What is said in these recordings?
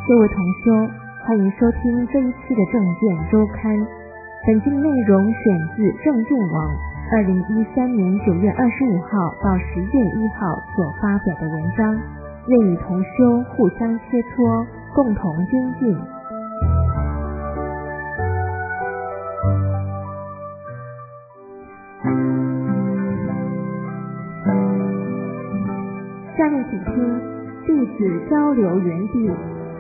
各位同修，欢迎收听这一期的正见周刊。本期内容选自正见网2013年9月25号到10月1号所发表的文章，愿与同修互相切磋，共同精进。下面请听弟子交流园地。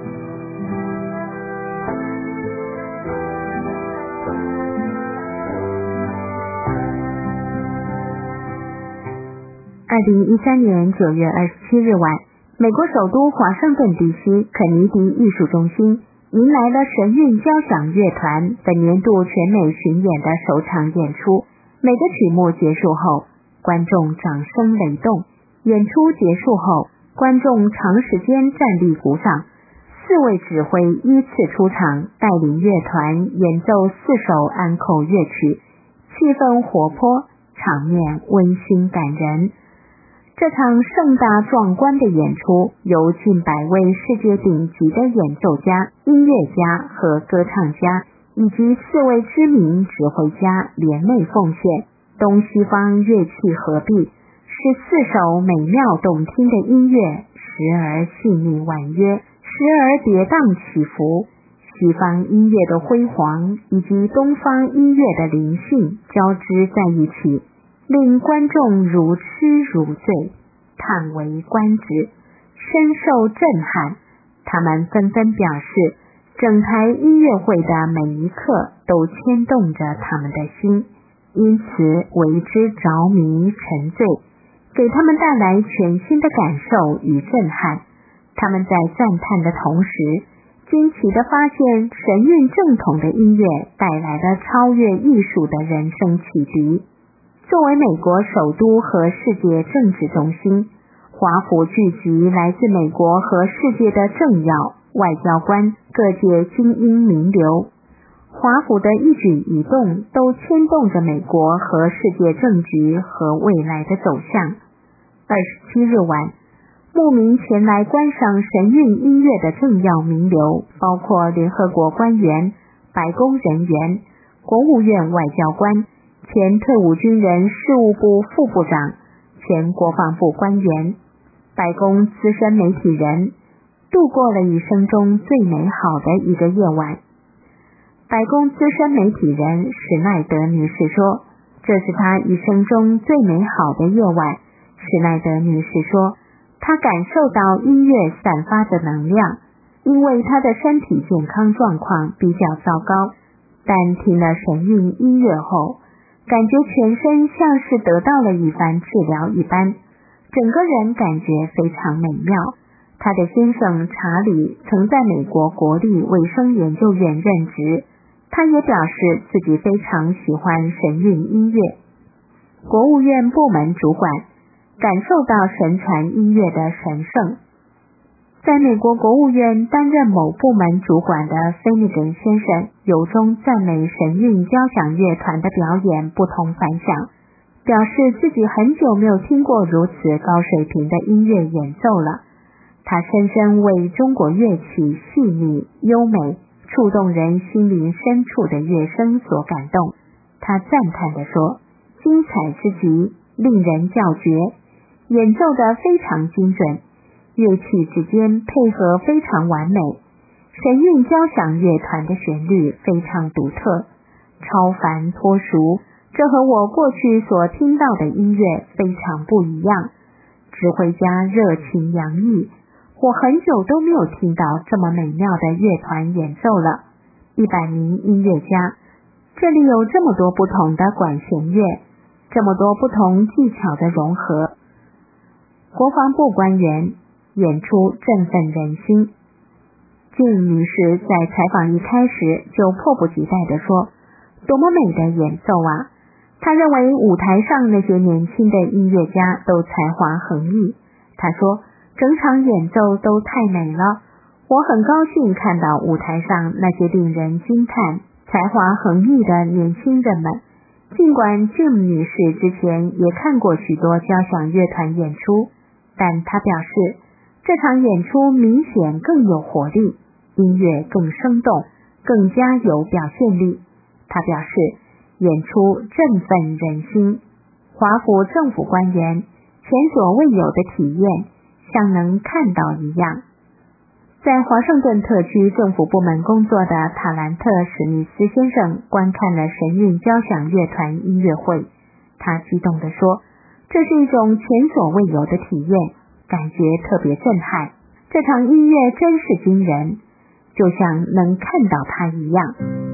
2013年9月27日晚，美国首都华盛顿地区肯尼迪艺术中心迎来了神韵交响乐团本年度全美巡演的首场演出。每个曲目结束后，观众掌声雷动。演出结束后，观众长时间站立鼓掌。4位指挥依次出场，带领乐团演奏4首安口乐曲，气氛活泼，场面温馨感人。这场盛大壮观的演出由近100位世界顶级的演奏家、音乐家和歌唱家，以及4位知名指挥家联袂奉献，东西方乐器合璧，是4首美妙动听的音乐，时而细腻婉约，时而跌宕起伏。西方音乐的辉煌以及东方音乐的灵性交织在一起，令观众如痴如醉，叹为观止，深受震撼。他们纷纷表示，整台音乐会的每一刻都牵动着他们的心，因此为之着迷沉醉，给他们带来全新的感受与震撼。他们在赞叹的同时，惊奇地发现神韵正统的音乐带来了超越艺术的人生启迪。作为美国首都和世界政治中心，华府聚集来自美国和世界的政要、外交官、各界精英名流。华府的一举一动都牵动着美国和世界政局和未来的走向。27日晚，慕名前来观赏神韵音乐的政要名流包括联合国官员、白宫人员、国务院外交官、前退伍军人事务部副部长、前国防部官员、白宫资深媒体人，度过了一生中最美好的一个夜晚。白宫资深媒体人史奈德女士说，这是她一生中最美好的夜晚。史奈德女士说，她感受到音乐散发的能量，因为她的身体健康状况比较糟糕，但听了神韵音乐后，感觉全身像是得到了一番治疗一般，整个人感觉非常美妙。他的先生查理曾在美国国立卫生研究院任职，他也表示自己非常喜欢神韵音乐。国务院部门主管感受到神传音乐的神圣。在美国国务院担任某部门主管的菲尼根先生由衷赞美神韵交响乐团的表演不同凡响，表示自己很久没有听过如此高水平的音乐演奏了。他深深为中国乐器细腻、优美、触动人心灵深处的乐声所感动。他赞叹地说，精彩之极，令人叫绝，演奏得非常精准，乐器之间配合非常完美。神韵交响乐团的旋律非常独特，超凡脱俗，这和我过去所听到的音乐非常不一样。指挥家热情洋溢，我很久都没有听到这么美妙的乐团演奏了。100名音乐家，这里有这么多不同的管弦乐，这么多不同技巧的融合。国防部官员，演出振奋人心。静女士在采访一开始就迫不及待地说，多么美的演奏啊！她认为舞台上那些年轻的音乐家都才华横溢。她说，整场演奏都太美了，我很高兴看到舞台上那些令人惊叹、才华横溢的年轻人们。尽管 Jim 女士之前也看过许多交响乐团演出，但她表示，这场演出明显更有活力， 音乐更生动，更加有表现力。他表示，演出振奋人心，华府政府官员前所未有的体验，像能看到一样。在华盛顿特区政府部门工作的塔兰特·史密斯先生观看了神韵交响乐团音乐会，他激动地说，这是一种前所未有的体验，感觉特别震撼，这场音乐真是惊人，就像能看到它一样。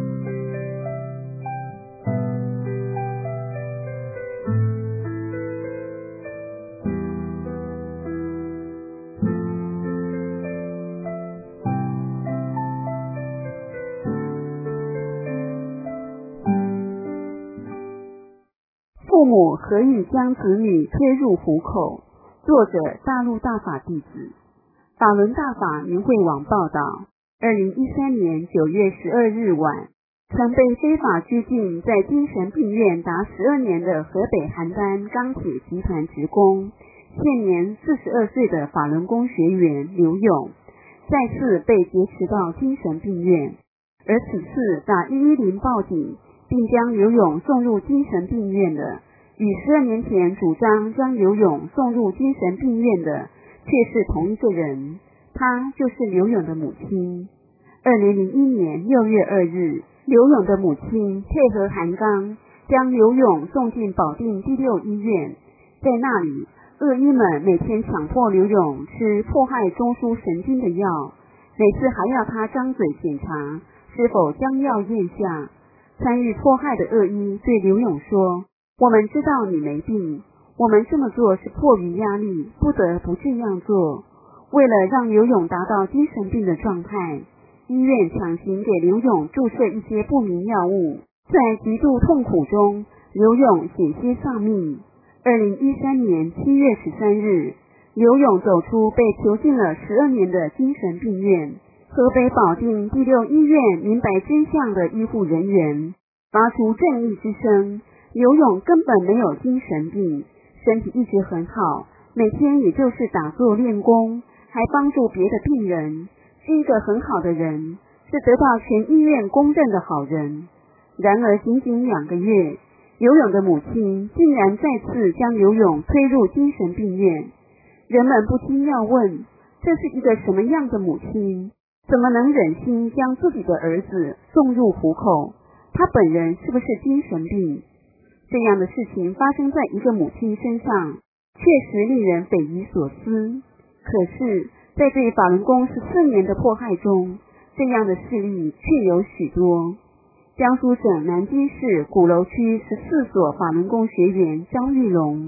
父母何以将子女推入虎口？作者大陆大法弟子。法轮大法明慧网报道，2013年9月12日晚，曾被非法拘禁在精神病院达12年的河北邯郸钢铁集团职工，现年42岁的法轮功学员刘勇，再次被劫持到精神病院，而此次打110报警并将刘勇送入精神病院的，与12年前主张将刘勇送入精神病院的却是同一个人，他就是刘勇的母亲。2001年6月2日，刘勇的母亲配合韩刚将刘勇送进保定第6医院，在那里恶医们每天强迫刘勇吃迫害中枢神经的药，每次还要他张嘴检查是否将药咽下。参与迫害的恶医对刘勇说，我们知道你没病，我们这么做是迫于压力，不得不这样做。为了让刘勇达到精神病的状态，医院强行给刘勇注射一些不明药物，在极度痛苦中，刘勇险些丧命。2013年7月13日，刘勇走出被囚禁了12年的精神病院，河北保定第6医院明白真相的医护人员发出正义之声，刘勇根本没有精神病，身体一直很好，每天也就是打坐练功，还帮助别的病人，是一个很好的人，是得到全医院公认的好人。然而仅仅2个月，刘勇的母亲竟然再次将刘勇推入精神病院。人们不禁要问，这是一个什么样的母亲？怎么能忍心将自己的儿子送入虎口？他本人是不是精神病？这样的事情发生在一个母亲身上，确实令人匪夷所思。可是，在对法轮功14年的迫害中，这样的事例却有许多。江苏省南京市鼓楼区14所法轮功学员张玉龙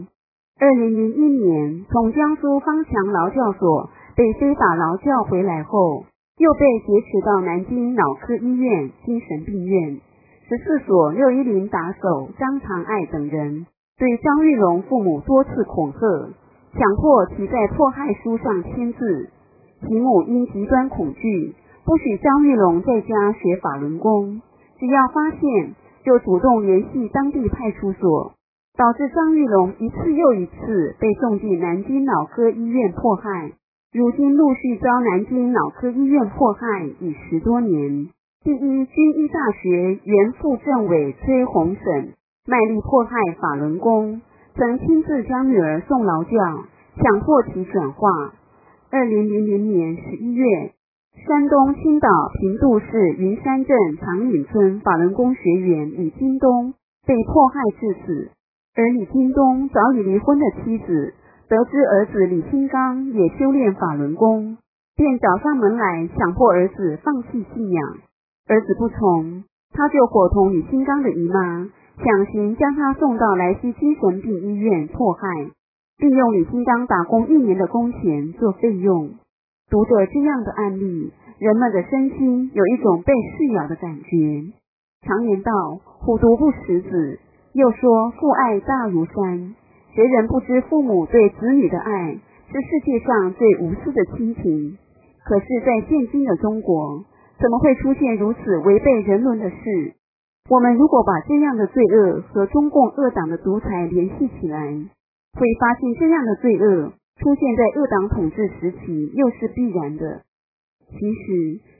，2001年从江苏方强劳教所被非法劳教回来后，又被劫持到南京脑科医院精神病院。14所610打手张长爱等人对张玉龙父母多次恐吓，强迫其在迫害书上签字。其母因极端恐惧，不许张玉龙在家学法轮功，只要发现就主动联系当地派出所，导致张玉龙一次又一次被送进南京脑科医院迫害。如今陆续遭南京脑科医院迫害已10多年。第一军医大学原副政委崔洪审卖力迫害法轮功，曾亲自将女儿送劳教，强迫其转化。2000年11月，山东青岛平度市云山镇长岭村法轮功学员李京东被迫害致死，而李京东早已离婚的妻子得知儿子李新刚也修炼法轮功，便找上门来强迫儿子放弃信仰。儿子不从，他就伙同李新刚的姨妈强行将他送到莱西精神病医院迫害，并用李新刚打工1年的工钱做费用。读着这样的案例，人们的身心有一种被噬咬的感觉。常言道，虎毒不食子，又说父爱大如山，谁人不知父母对子女的爱是世界上最无私的亲情？可是在现今的中国，怎么会出现如此违背人伦的事？我们如果把这样的罪恶和中共恶党的独裁联系起来，会发现这样的罪恶出现在恶党统治时期又是必然的。其实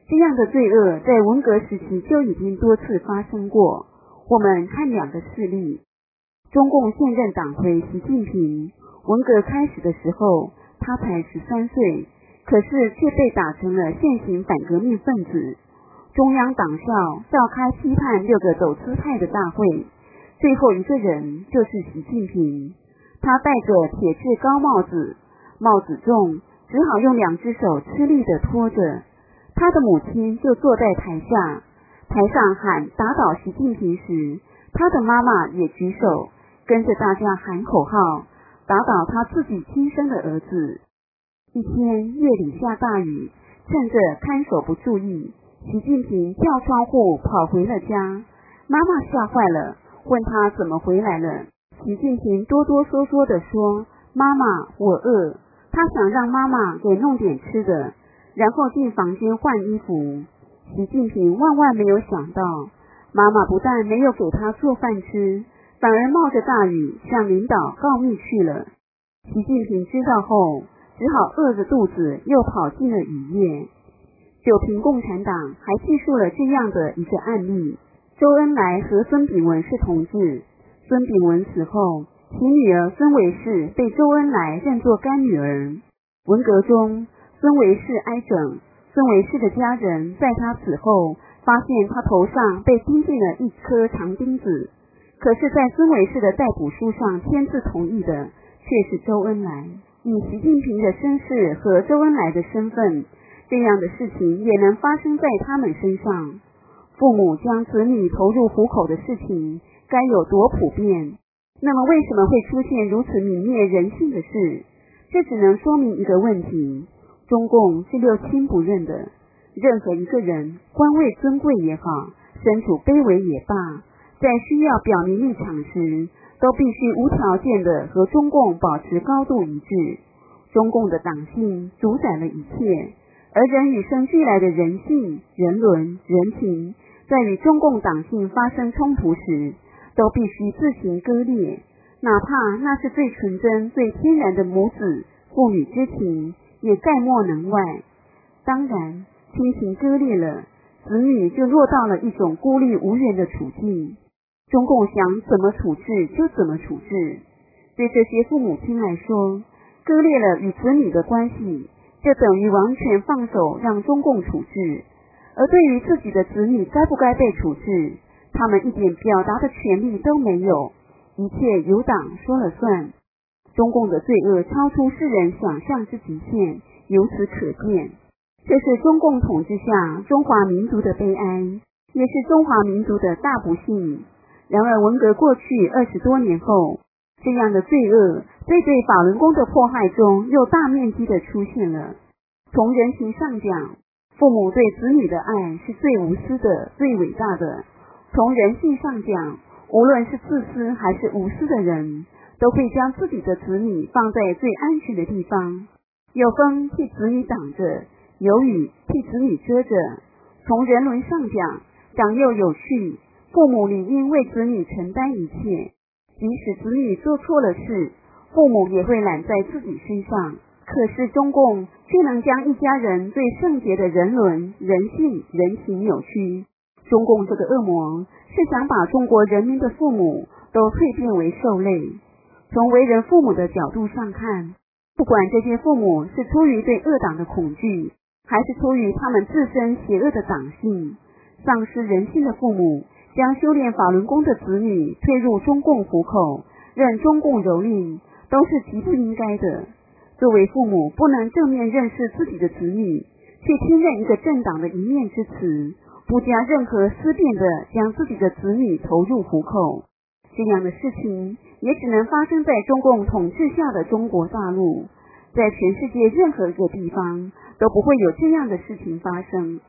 这样的罪恶在文革时期就已经多次发生过。我们看两个事例。中共现任党魁习近平，文革开始的时候他才13岁，可是却被打成了现行反革命分子。中央党校召开批判6个走资派的大会，最后一个人就是习近平。他戴着铁质高帽子，帽子重，只好用2只手吃力地拖着。他的母亲就坐在台下，台上喊打倒习近平时，他的妈妈也举手跟着大家喊口号，打倒他自己亲生的儿子。一天夜里下大雨，趁着看守不注意，习近平跳窗户跑回了家。妈妈吓坏了，问他怎么回来了。习近平哆哆嗦嗦地说：妈妈，我饿。他想让妈妈给弄点吃的，然后进房间换衣服。习近平万万没有想到，妈妈不但没有给他做饭吃，反而冒着大雨向领导告密去了。习近平知道后，只好饿着肚子又跑进了雨夜。九平共产党还记述了这样的一个案例：周恩来和孙炳文是同志，孙炳文死后，其女儿孙维世被周恩来认作干女儿。文革中，孙维世挨整，孙维世的家人在他死后发现他头上被钉进了一颗长钉子，可是在孙维世的逮捕书上签字同意的却是周恩来。以习近平的身世和周恩来的身份，这样的事情也能发生在他们身上。父母将子女投入虎口的事情该有多普遍？那么为什么会出现如此泯灭人性的事？这只能说明一个问题：中共是六亲不认的。任何一个人，官位尊贵也好，身处卑微也罢，在需要表明立场时，都必须无条件的和中共保持高度一致。中共的党性主宰了一切，而人与生俱来的人性、人伦、人情，在与中共党性发生冲突时，都必须自行割裂，哪怕那是最纯真、最天然的母子、父女之情，也概莫能外。当然，亲情割裂了，子女就落到了一种孤立无援的处境。中共想怎么处置就怎么处置。对这些父母亲来说，割裂了与子女的关系，就等于完全放手让中共处置。而对于自己的子女该不该被处置，他们一点表达的权利都没有，一切由党说了算。中共的罪恶超出世人想象之极限，由此可见，这是中共统治下中华民族的悲哀，也是中华民族的大不幸。然而文革过去20多年后，这样的罪恶在对法轮功的迫害中又大面积的出现了。从人情上讲，父母对子女的爱是最无私的、最伟大的。从人性上讲，无论是自私还是无私的人，都会将自己的子女放在最安全的地方。有风替子女挡着，有雨替子女遮着。从人伦上讲，长幼有序，父母理应为子女承担一切。即使子女做错了事，父母也会揽在自己身上。可是中共却能将一家人最圣洁的人伦、人性、人情扭曲。中共这个恶魔是想把中国人民的父母都蜕变为兽类。从为人父母的角度上看，不管这些父母是出于对恶党的恐惧，还是出于他们自身邪恶的党性，丧失人性的父母将修炼法轮功的子女推入中共虎口，任中共蹂躏，都是极不应该的。作为父母，不能正面认识自己的子女，却听任一个政党的一面之词，不加任何思辨的将自己的子女投入虎口。这样的事情也只能发生在中共统治下的中国大陆，在全世界任何一个地方都不会有这样的事情发生。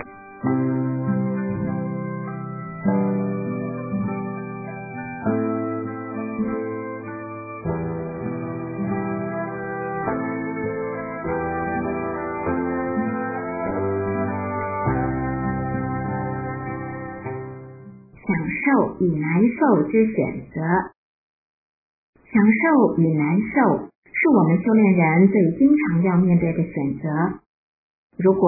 享受与难受之选择。享受与难受是我们修炼人最经常要面对的选择。如果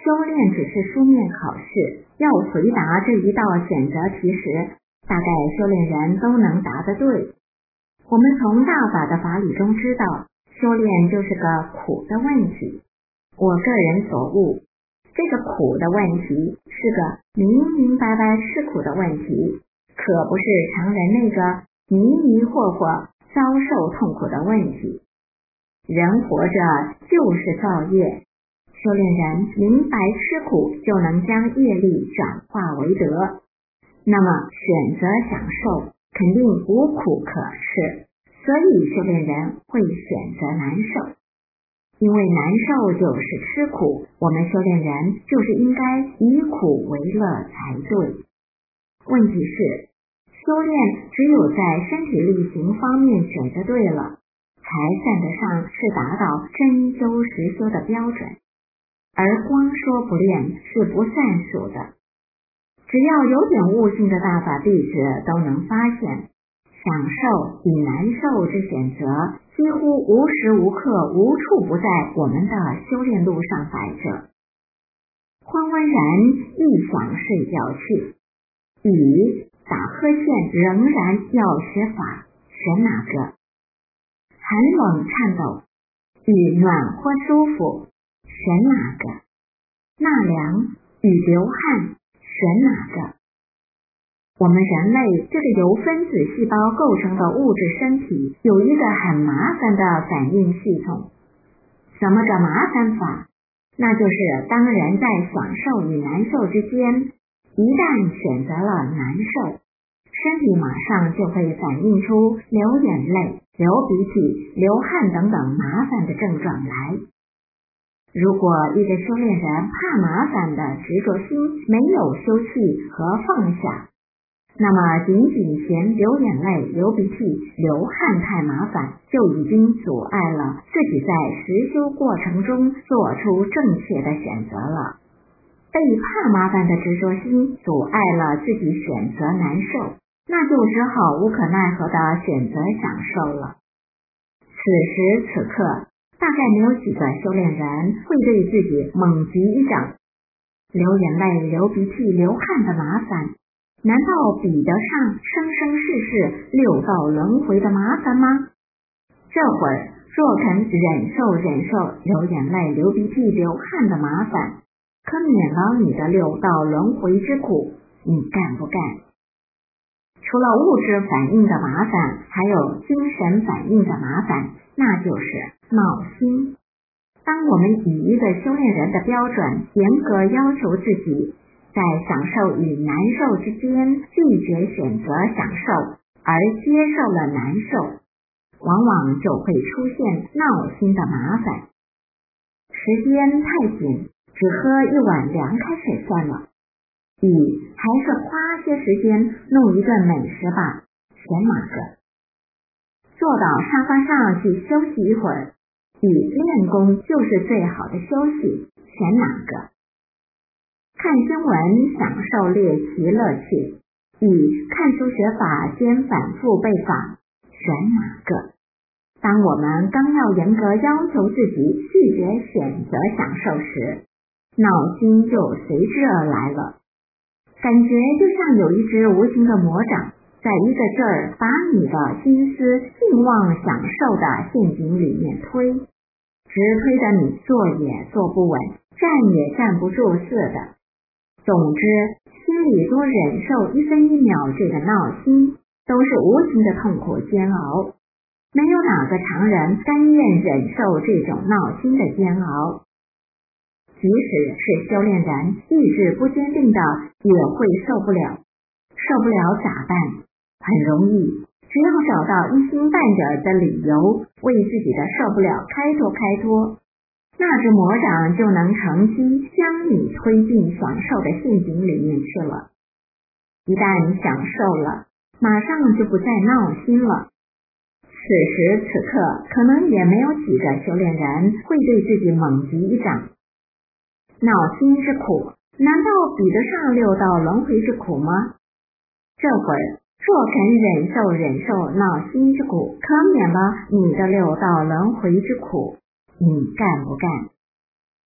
修炼只是书面考试，要回答这一道选择题时，大概修炼人都能答得对。我们从大法的法理中知道，修炼就是个苦的问题。我个人所悟，这个苦的问题是个明明白白吃苦的问题，可不是常人那个迷迷惑惑遭受痛苦的问题。人活着就是造业，修炼人明白吃苦就能将业力转化为德，那么选择享受肯定无苦可吃，所以修炼人会选择难受。因为难受就是吃苦，我们修炼人就是应该以苦为乐才对。问题是，修炼只有在身体力行方面选择对了，才算得上是达到真修实修的标准，而光说不练是不算数的。只要有点悟性的大法弟子都能发现，享受与难受之选择几乎无时无刻无处不在我们的修炼路上摆着。昏昏然亦想睡觉去，雨打呵欠仍然要学法，选哪个？寒冷颤抖与暖和舒服，选哪个？纳凉与流汗，选哪个？我们人类这个由分子细胞构成的物质身体有一个很麻烦的反应系统。怎么个麻烦法？那就是当人在享受与难受之间，一旦选择了难受，身体马上就会反映出流眼泪、流鼻涕、流汗等等麻烦的症状来。如果一个修炼人怕麻烦的执着心没有休憩和放下，那么仅嫌流眼泪、流鼻涕、流汗太麻烦，就已经阻碍了自己在实修过程中做出正确的选择了。被怕麻烦的执着心阻碍了自己选择难受，那就只好无可奈何的选择享受了。此时此刻，大概没有几个修炼人会对自己猛击一掌。流眼泪、流鼻涕、流汗的麻烦，难道比得上生生世世六道轮回的麻烦吗？这会儿若肯忍受流眼泪、流鼻涕、流汗的麻烦，可免了你的六道轮回之苦，你干不干？除了物质反应的麻烦，还有精神反应的麻烦，那就是闹心。当我们以一个修炼人的标准严格要求自己，在享受与难受之间拒绝选择享受，而接受了难受，往往就会出现闹心的麻烦。时间太紧，只喝一碗凉开水算了，乙还是花些时间弄一顿美食吧，选哪个？坐到沙发上去休息一会儿，乙练功就是最好的休息，选哪个？看新闻享受猎奇乐趣，乙看书学法兼反复背法，选哪个？当我们刚要严格要求自己拒绝选择享受时，闹心就随之而来了。感觉就像有一只无形的魔掌，在一个劲儿把你的心思尽望享受的陷阱里面推，直推得你坐也坐不稳，站也站不住似的。总之，心里多忍受一分一秒这个闹心，都是无形的痛苦煎熬。没有哪个常人甘愿忍受这种闹心的煎熬。即使是修炼人，意志不坚定的也会受不了。受不了咋办？很容易，只要找到一星半点的理由，为自己的受不了开脱，那只魔掌就能乘机将你推进享受的陷阱里面去了。一旦享受了，马上就不再闹心了。此时此刻，可能也没有几个修炼人会对自己猛击一掌。闹心之苦，难道比得上六道轮回之苦吗？这会儿若肯忍受闹心之苦，可免了你的六道轮回之苦，你干不干？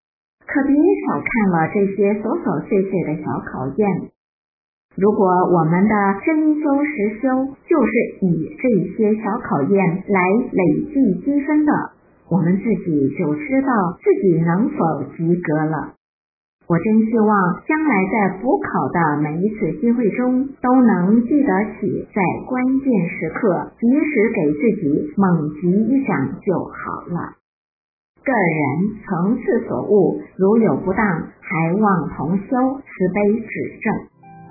可别小看了这些琐琐碎碎的小考验。如果我们的真修实修就是以这些小考验来累计积分的，我们自己就知道自己能否及格了。我真希望将来在补考的每一次机会中，都能记得起在关键时刻及时给自己猛击一掌就好了。个人层次所悟，如有不当，还望同修慈悲指正。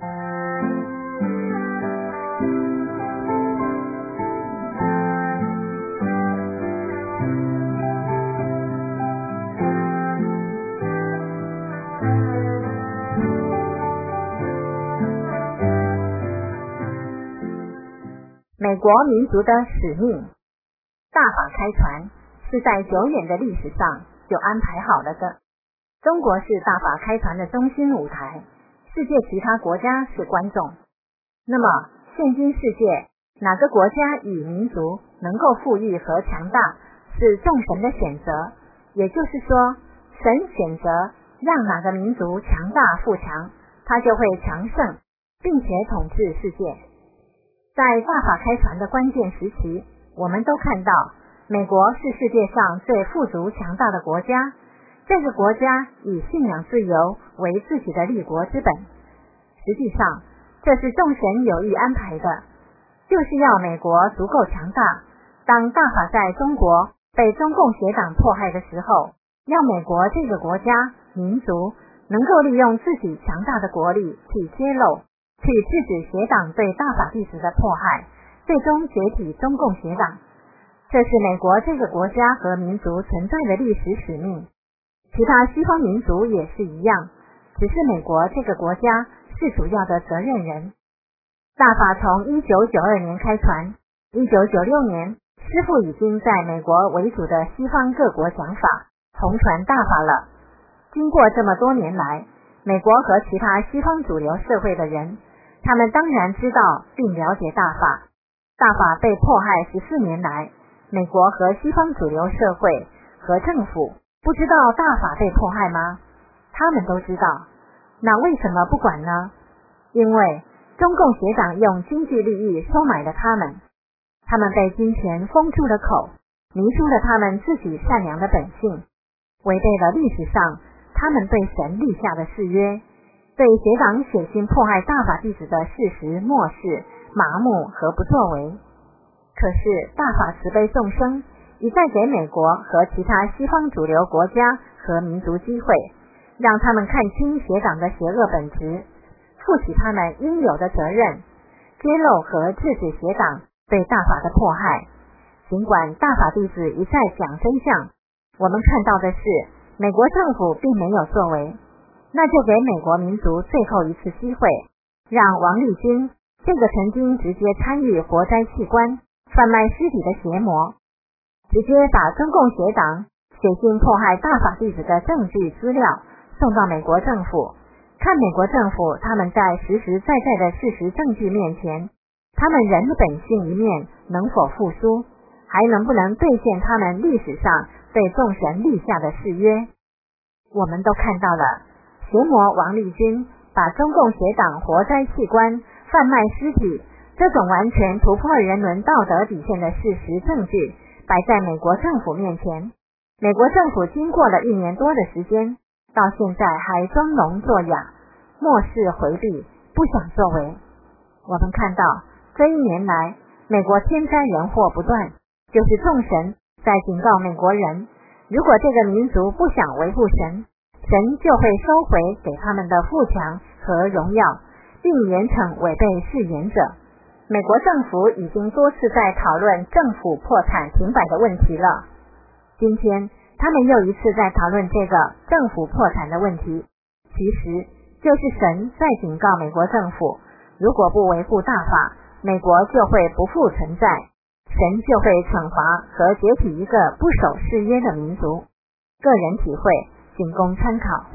美国民族的使命，大法开船是在久远的历史上就安排好了的。中国是大法开船的中心舞台，世界其他国家是观众。那么现今世界哪个国家与民族能够富裕和强大，是众神的选择，也就是说，神选择让哪个民族强大富强，他就会强盛，并且统治世界。在大法开船的关键时期，我们都看到美国是世界上最富足强大的国家，这个国家以信仰自由为自己的立国之本。实际上，这是众神有意安排的，就是要美国足够强大，当大法在中国被中共邪党迫害的时候，要美国这个国家民族能够利用自己强大的国力去揭露，去制止邪党对大法弟子的迫害，最终解体中共邪党。这是美国这个国家和民族存在的历史使命。其他西方民族也是一样，只是美国这个国家是主要的责任人。大法从1992年开船，1996年师父已经在美国为主的西方各国讲法，同传大法了。经过这么多年来，美国和其他西方主流社会的人，他们当然知道并了解大法。大法被迫害14年来，美国和西方主流社会和政府不知道大法被迫害吗？他们都知道。那为什么不管呢？因为中共邪党用经济利益收买了他们，他们被金钱封住了口，迷失了他们自己善良的本性，违背了历史上他们对神立下的誓约，对邪党血腥迫害大法弟子的事实漠视、麻木和不作为。可是大法慈悲众生，一再给美国和其他西方主流国家和民族机会，让他们看清邪党的邪恶本质，负起他们应有的责任，揭露和制止邪党对大法的迫害。尽管大法弟子一再讲真相，我们看到的是美国政府并没有作为，那就给美国民族最后一次机会，让王立军这个曾经直接参与活摘器官、贩卖尸体的邪魔，直接把中共邪党血腥迫害大法弟子的证据资料送到美国政府，看美国政府他们在实实在在的事实证据面前，他们人的本性一面能否复苏，还能不能兑现他们历史上对众神立下的誓约。我们都看到了邪魔王立军把中共邪党活摘器官、贩卖尸体这种完全突破人伦道德底线的事实证据摆在美国政府面前。美国政府经过了1年多的时间，到现在还装聋作哑，漠视回避，不想作为。我们看到这1年来，美国天灾人祸不断，就是众神在警告美国人，如果这个民族不想维护神，神就会收回给他们的富强和荣耀，并严惩违背誓言者。美国政府已经多次在讨论政府破产停摆的问题了，今天他们又一次在讨论这个政府破产的问题，其实就是神在警告美国政府，如果不维护大法，美国就会不复存在，神就会惩罚和解体一个不守誓约的民族。个人体会仅供参考。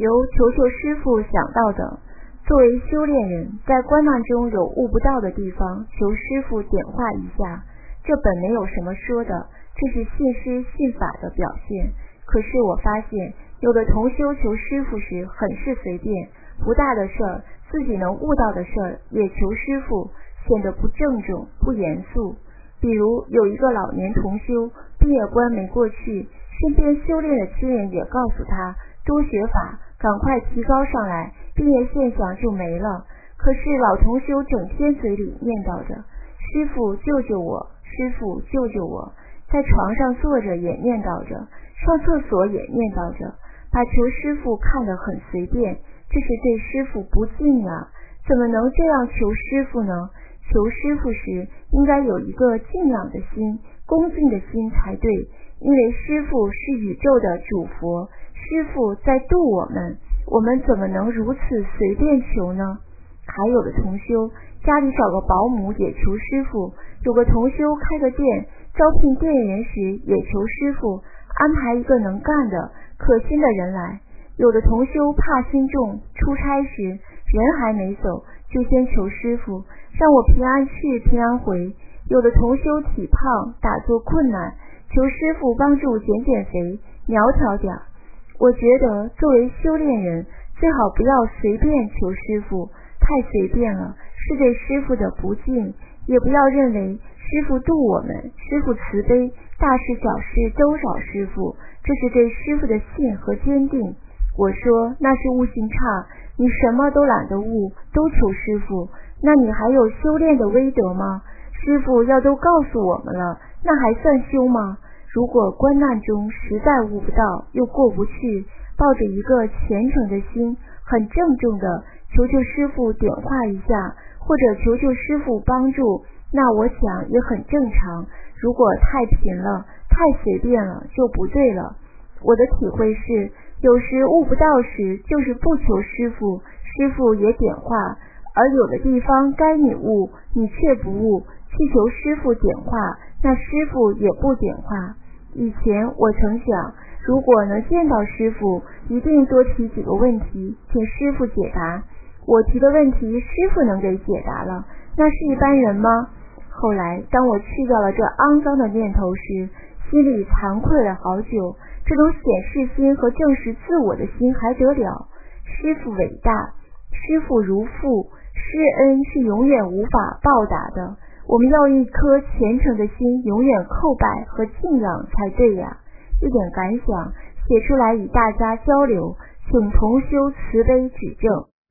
求求师父想到的。作为修炼人，在观难中有悟不到的地方，求师父点化一下，这本没有什么说的，这是信师信法的表现。可是我发现，有的同修求师父时很是随便，不大的事儿，自己能悟到的事儿也求师父，显得不郑重不严肃。比如有一个老年同修，毕业关没过去，身边修炼的亲人也告诉他多学法，赶快提高上来，毕业现象就没了。可是老同修整天嘴里念叨着师父救救我，师父救救我，在床上坐着也念叨着，上厕所也念叨着，把求师父看得很随便，这是对师父不敬啊！怎么能这样求师父呢？求师父时应该有一个敬仰的心，恭敬的心才对，因为师父是宇宙的主佛，师父在度我们，我们怎么能如此随便求呢？还有的同修家里找个保姆也求师父，有个同修开个店，招聘店员时也求师父，安排一个能干的可心的人来。有的同修怕心重，出差时人还没走就先求师父，让我平安去平安回。有的同修体胖，打坐困难，求师父帮助减减肥，苗条点。我觉得作为修炼人，最好不要随便求师父，太随便了，是对师父的不敬。也不要认为师父度我们，师父慈悲，大事小事都找师父，这是对师父的信和坚定。我说那是悟性差，你什么都懒得悟，都求师父，那你还有修炼的威德吗？师父要都告诉我们了，那还算修吗？如果观难中实在悟不到，又过不去，抱着一个虔诚的心，很郑重的求求师父点化一下，或者求求师父帮助，那我想也很正常。如果太频了，太随便了，就不对了。我的体会是，有时悟不到时，就是不求师父，师父也点化；而有的地方该你悟，你却不悟，去求师父点化，那师父也不点化。以前我曾想，如果能见到师父，一定多提几个问题，请师父解答。我提的问题，师父能给解答了，那是一般人吗？后来，当我去掉了这肮脏的念头时，心里惭愧了好久。这种显示心和证实自我的心还得了？师父伟大，师父如父，施恩是永远无法报答的。我们要一颗虔诚的心，永远叩拜和敬仰才对呀。一点感想写出来与大家交流，请同修慈悲指正。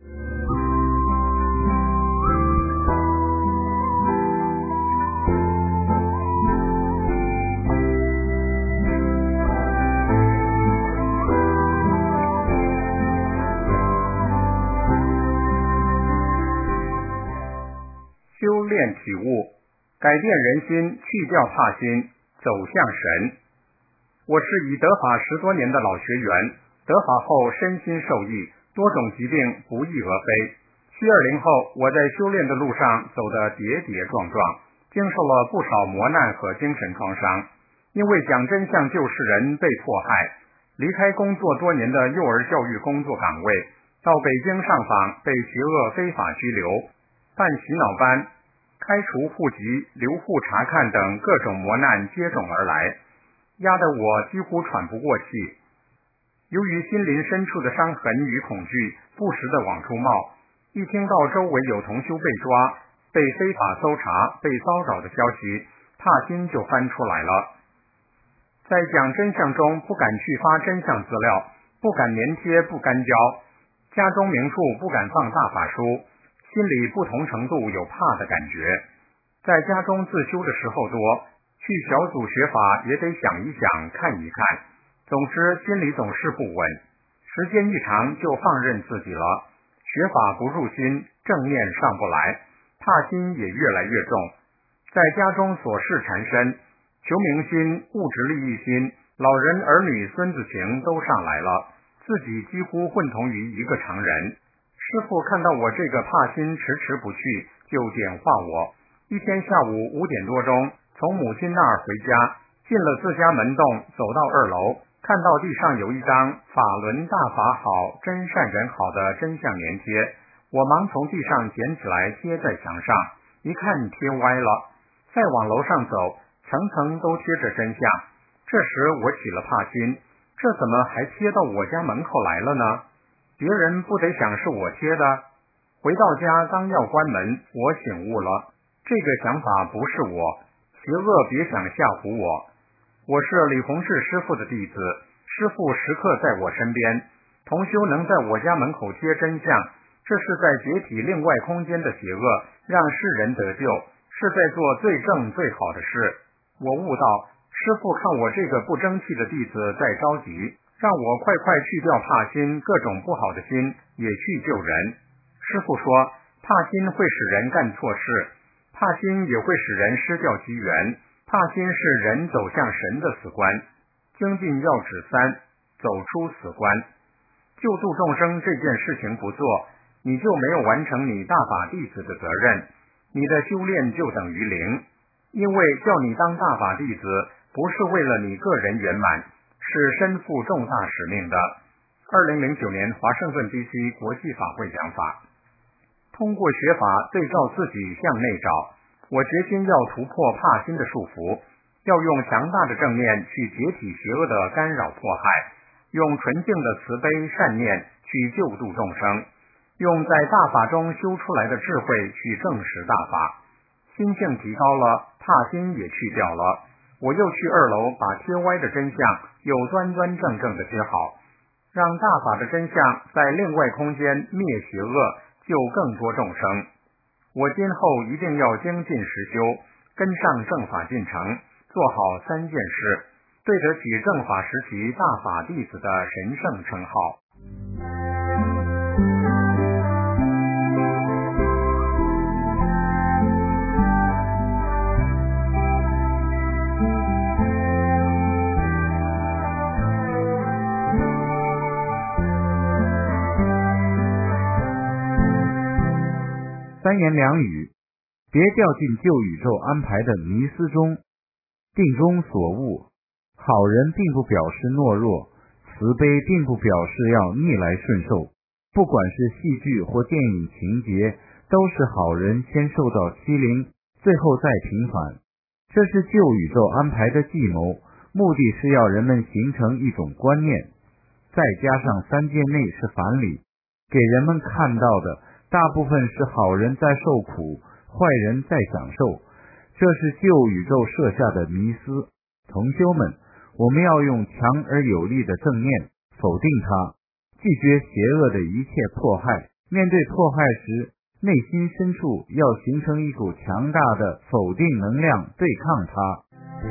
修炼体悟，改变人心，去掉怕心，走向神。我是已得法10多年的老学员，得法后身心受益，多种疾病不翼而飞。720后，我在修炼的路上走得跌跌撞撞，经受了不少磨难和精神创伤。因为讲真相救世人被迫害，离开工作多年的幼儿教育工作岗位，到北京上访被邪恶非法拘留，办洗脑班，开除户籍，留户查看等各种磨难接踵而来，压得我几乎喘不过气。由于心灵深处的伤痕与恐惧不时地往出冒，一听到周围有同修被抓、被非法搜查、被骚扰的消息，怕心就翻出来了。在讲真相中不敢去发真相资料，不敢粘贴，不敢交，家中明处不敢放大法书，心里不同程度有怕的感觉。在家中自修的时候多，去小组学法也得想一想，看一看。总之心里总是不稳，时间一长就放任自己了，学法不入心，正念上不来，怕心也越来越重。在家中琐事缠身，求名心、物质利益心、老人儿女孙子情都上来了，自己几乎混同于一个常人。师父看到我这个怕心迟迟不去，就点化我。一天下午5点多钟，从母亲那儿回家，进了自家门洞，走到2楼， 看到地上有一张法轮大法好，真善人好的真相粘贴，我忙从地上捡起来贴在墙上，一看贴歪了，再往楼上走，层层都贴着真相。这时我起了怕心，这怎么还贴到我家门口来了呢？别人不得想是我贴的？回到家刚要关门，我醒悟了，这个想法不是我，邪恶别想吓唬我。我是李洪志师父的弟子，师父时刻在我身边，同修能在我家门口贴真相，这是在解体另外空间的邪恶，让世人得救，是在做最正最好的事。我悟到，师父看我这个不争气的弟子在着急，让我快快去掉怕心，各种不好的心也去救人。师父说，怕心会使人干错事，怕心也会使人失掉机缘，怕心是人走向神的死关。精进要旨3，走出死关。救度众生这件事情不做，你就没有完成你大法弟子的责任，你的修炼就等于零。因为叫你当大法弟子，不是为了你个人圆满，是身负重大使命的。2009年华盛顿 DC 国际法会讲法。通过学法对照自己向内找，我决心要突破怕心的束缚，要用强大的正念去解体邪恶的干扰迫害，用纯净的慈悲善念去救度众生，用在大法中修出来的智慧去证实大法。心性提高了，怕心也去掉了，我又去2楼把贴歪的真相又端端正正的贴好，让大法的真相在另外空间灭邪恶，救更多众生。我今后一定要精进实修，跟上正法进程，做好3件事，对得起正法时期大法弟子的神圣称号。 3言2语，别掉进旧宇宙安排的迷思中。定中所悟，好人并不表示懦弱，慈悲并不表示要逆来顺受。不管是戏剧或电影情节，都是好人先受到欺凌，最后再平反。这是旧宇宙安排的计谋，目的是要人们形成一种观念，再加上3界内是反理，给人们看到的大部分是好人在受苦，坏人在享受，这是旧宇宙设下的迷思。同修们，我们要用强而有力的正念否定它，拒绝邪恶的一切迫害。面对迫害时，内心深处要形成一股强大的否定能量对抗它。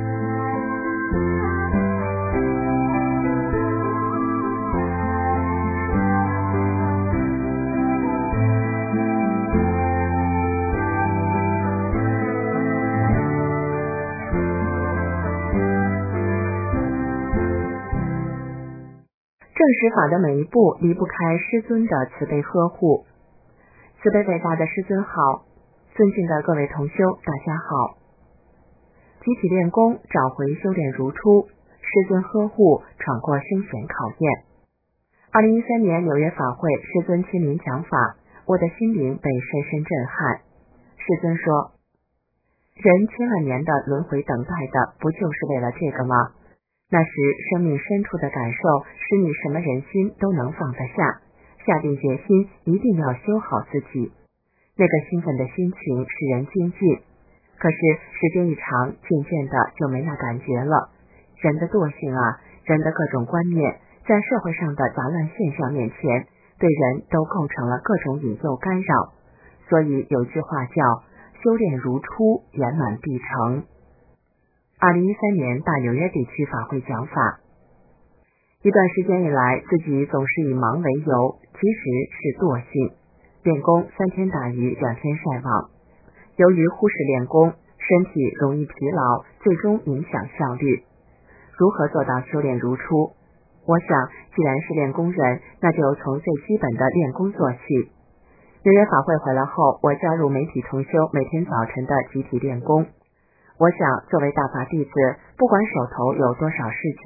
证实法的每一步离不开师尊的慈悲呵护。慈悲伟大的师尊好，尊敬的各位同修大家好。集体练功，找回修炼如初，师尊呵护，闯过深险考验。2013年纽约法会，师尊亲临讲法，我的心灵被深深震撼。师尊说，人千万年的轮回等待的，不就是为了这个吗？那时生命深处的感受使你什么人心都能放得下，下定决心一定要修好自己。那个兴奋的心情使人精进，可是时间一长，渐渐的就没那感觉了。人的惰性啊，人的各种观念，在社会上的杂乱现象面前，对人都构成了各种引诱干扰。所以有句话叫修炼如初，圆满必成。2013年大纽约地区法会讲法，一段时间以来，自己总是以忙为由，其实是惰性。练功3天打鱼2天晒网，由于忽视练功，身体容易疲劳，最终影响效率。如何做到修炼如初？我想，既然是练功人，那就从最基本的练功做起。纽约法会回来后，我加入媒体同修每天早晨的集体练功。我想，作为大法弟子，不管手头有多少事情，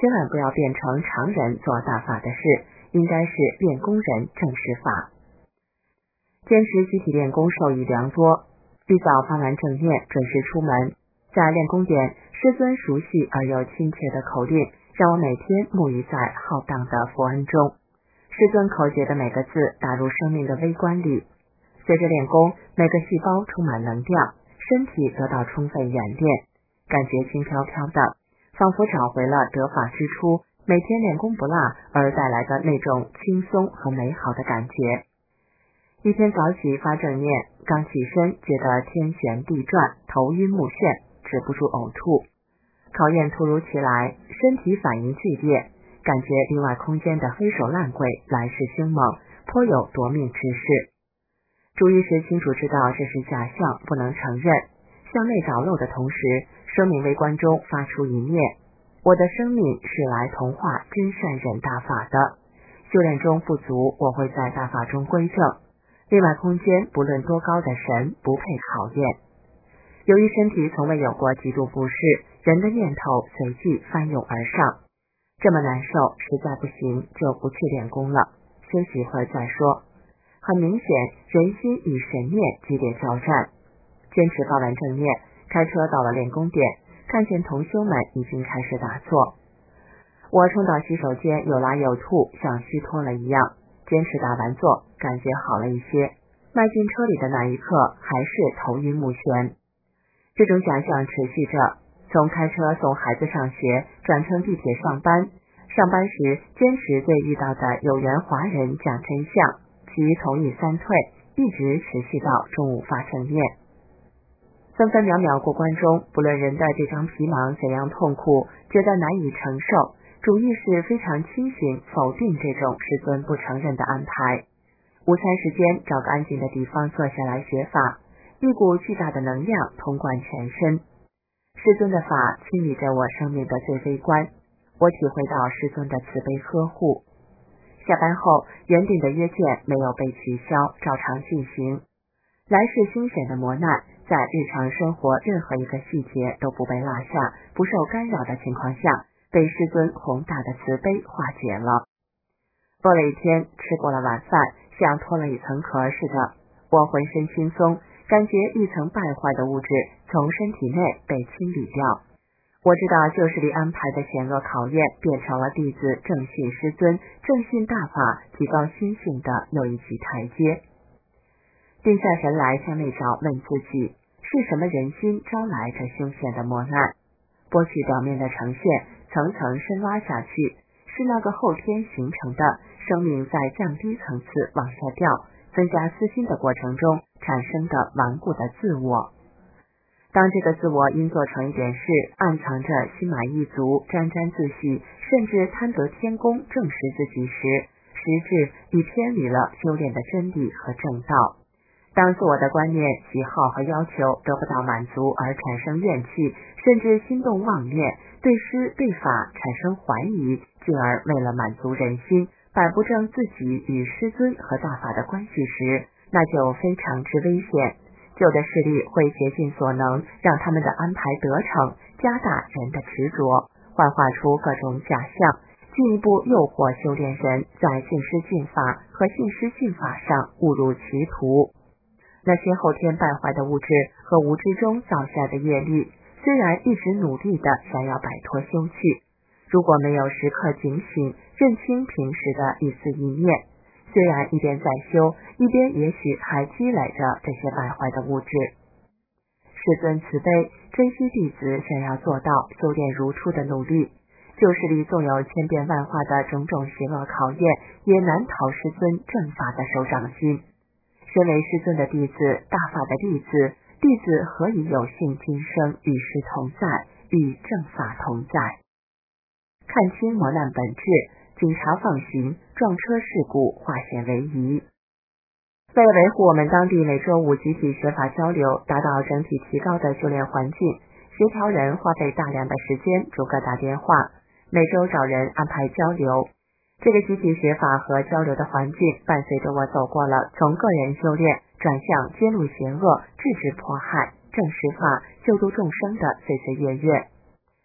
千万不要变成常人做大法的事，应该是练功人正式法。坚持集体练功受益良多，一早发完正念，准时出门。在练功点，师尊熟悉而又亲切的口令，让我每天沐浴在浩荡的佛恩中。师尊口诀的每个字打入生命的微观里，随着练功，每个细胞充满能量，身体得到充分演练，感觉轻飘飘的，仿佛找回了得法之初每天练功不落而带来的那种轻松和美好的感觉。一天早起发正念，刚起身觉得天旋地转，头晕目眩，止不住呕吐。考验突如其来，身体反应剧烈，感觉另外空间的黑手烂鬼来势凶猛，颇有夺命之势。注意时清楚知道这是假象，不能承认。向内找漏的同时，生命微观中发出一念：我的生命是来同化真善忍大法的。修炼中不足，我会在大法中归正。另外空间不论多高的神不配考验。由于身体从未有过极度不适，人的念头随即翻涌而上。这么难受，实在不行就不去练功了，休息一会儿再说。很明显，人心与神念激烈交战。坚持发完正念，开车到了练功点，看见同修们已经开始打坐。我冲到洗手间，有拉有吐，像虚脱了一样。坚持打完坐，感觉好了一些。迈进车里的那一刻，还是头晕目眩。这种假象持续着，从开车送孩子上学，转乘地铁上班。上班时，坚持对遇到的有缘华人讲真相，其同意三退，一直持续到中午发正念。分分秒秒过关中，不论人的这张皮囊怎样痛苦，觉得难以承受，主意识非常清醒，否定这种师尊不承认的安排。午餐时间，找个安静的地方坐下来学法，一股巨大的能量通贯全身。师尊的法清理着我生命的最微观，我体会到师尊的慈悲呵护。下班后，原定的约见没有被取消，照常进行。来势凶险的磨难，在日常生活任何一个细节都不被落下，不受干扰的情况下，被师尊宏大的慈悲化解了。过了一天，吃过了晚饭，像脱了一层壳似的，我浑身轻松，感觉一层败坏的物质从身体内被清理掉。我知道旧势力安排的险恶考验变成了弟子正信师尊、正信大法提高心性的又一级台阶。定下神来，向内找，问自己是什么人心招来这凶险的磨难。剥去表面的呈现，层层深挖下去，是那个后天形成的生命在降低层次往下掉，增加私心的过程中产生的顽固的自我。当这个自我因做成一点事，暗藏着心满意足、沾沾自喜，甚至贪得天功、证实自己时，实质已偏离了修炼的真理和正道。当自我的观念、喜好和要求得不到满足而产生怨气，甚至心动妄念，对师对法产生怀疑，进而为了满足人心，摆不正自己与师尊和大法的关系时，那就非常之危险。旧的势力会竭尽所能让他们的安排得逞，加大人的执着，幻化出各种假象，进一步诱惑修炼人在信师信法和信师信法上误入歧途。那些后天败坏的物质和无知中造下的业力，虽然一直努力的想要摆脱休去，如果没有时刻警醒，认清平时的一丝一念，虽然一边在修，一边也许还积累着这些败坏的物质。师尊慈悲，珍惜弟子想要做到修炼如初的努力，旧势力纵有千变万化的种种邪恶考验，也难逃师尊正法的手掌心。身为师尊的弟子，大法的弟子，弟子何以有幸今生与师同在，与正法同在？看清磨难本质，警察放行，撞车事故化险为夷。为了维护我们当地每周五集体学法交流，达到整体提高的修炼环境，协调人花费大量的时间逐个打电话，每周找人安排交流。这个集体学法和交流的环境伴随着我走过了从个人修炼转向揭露邪恶、制止迫害、正实法、救度众生的岁岁月月。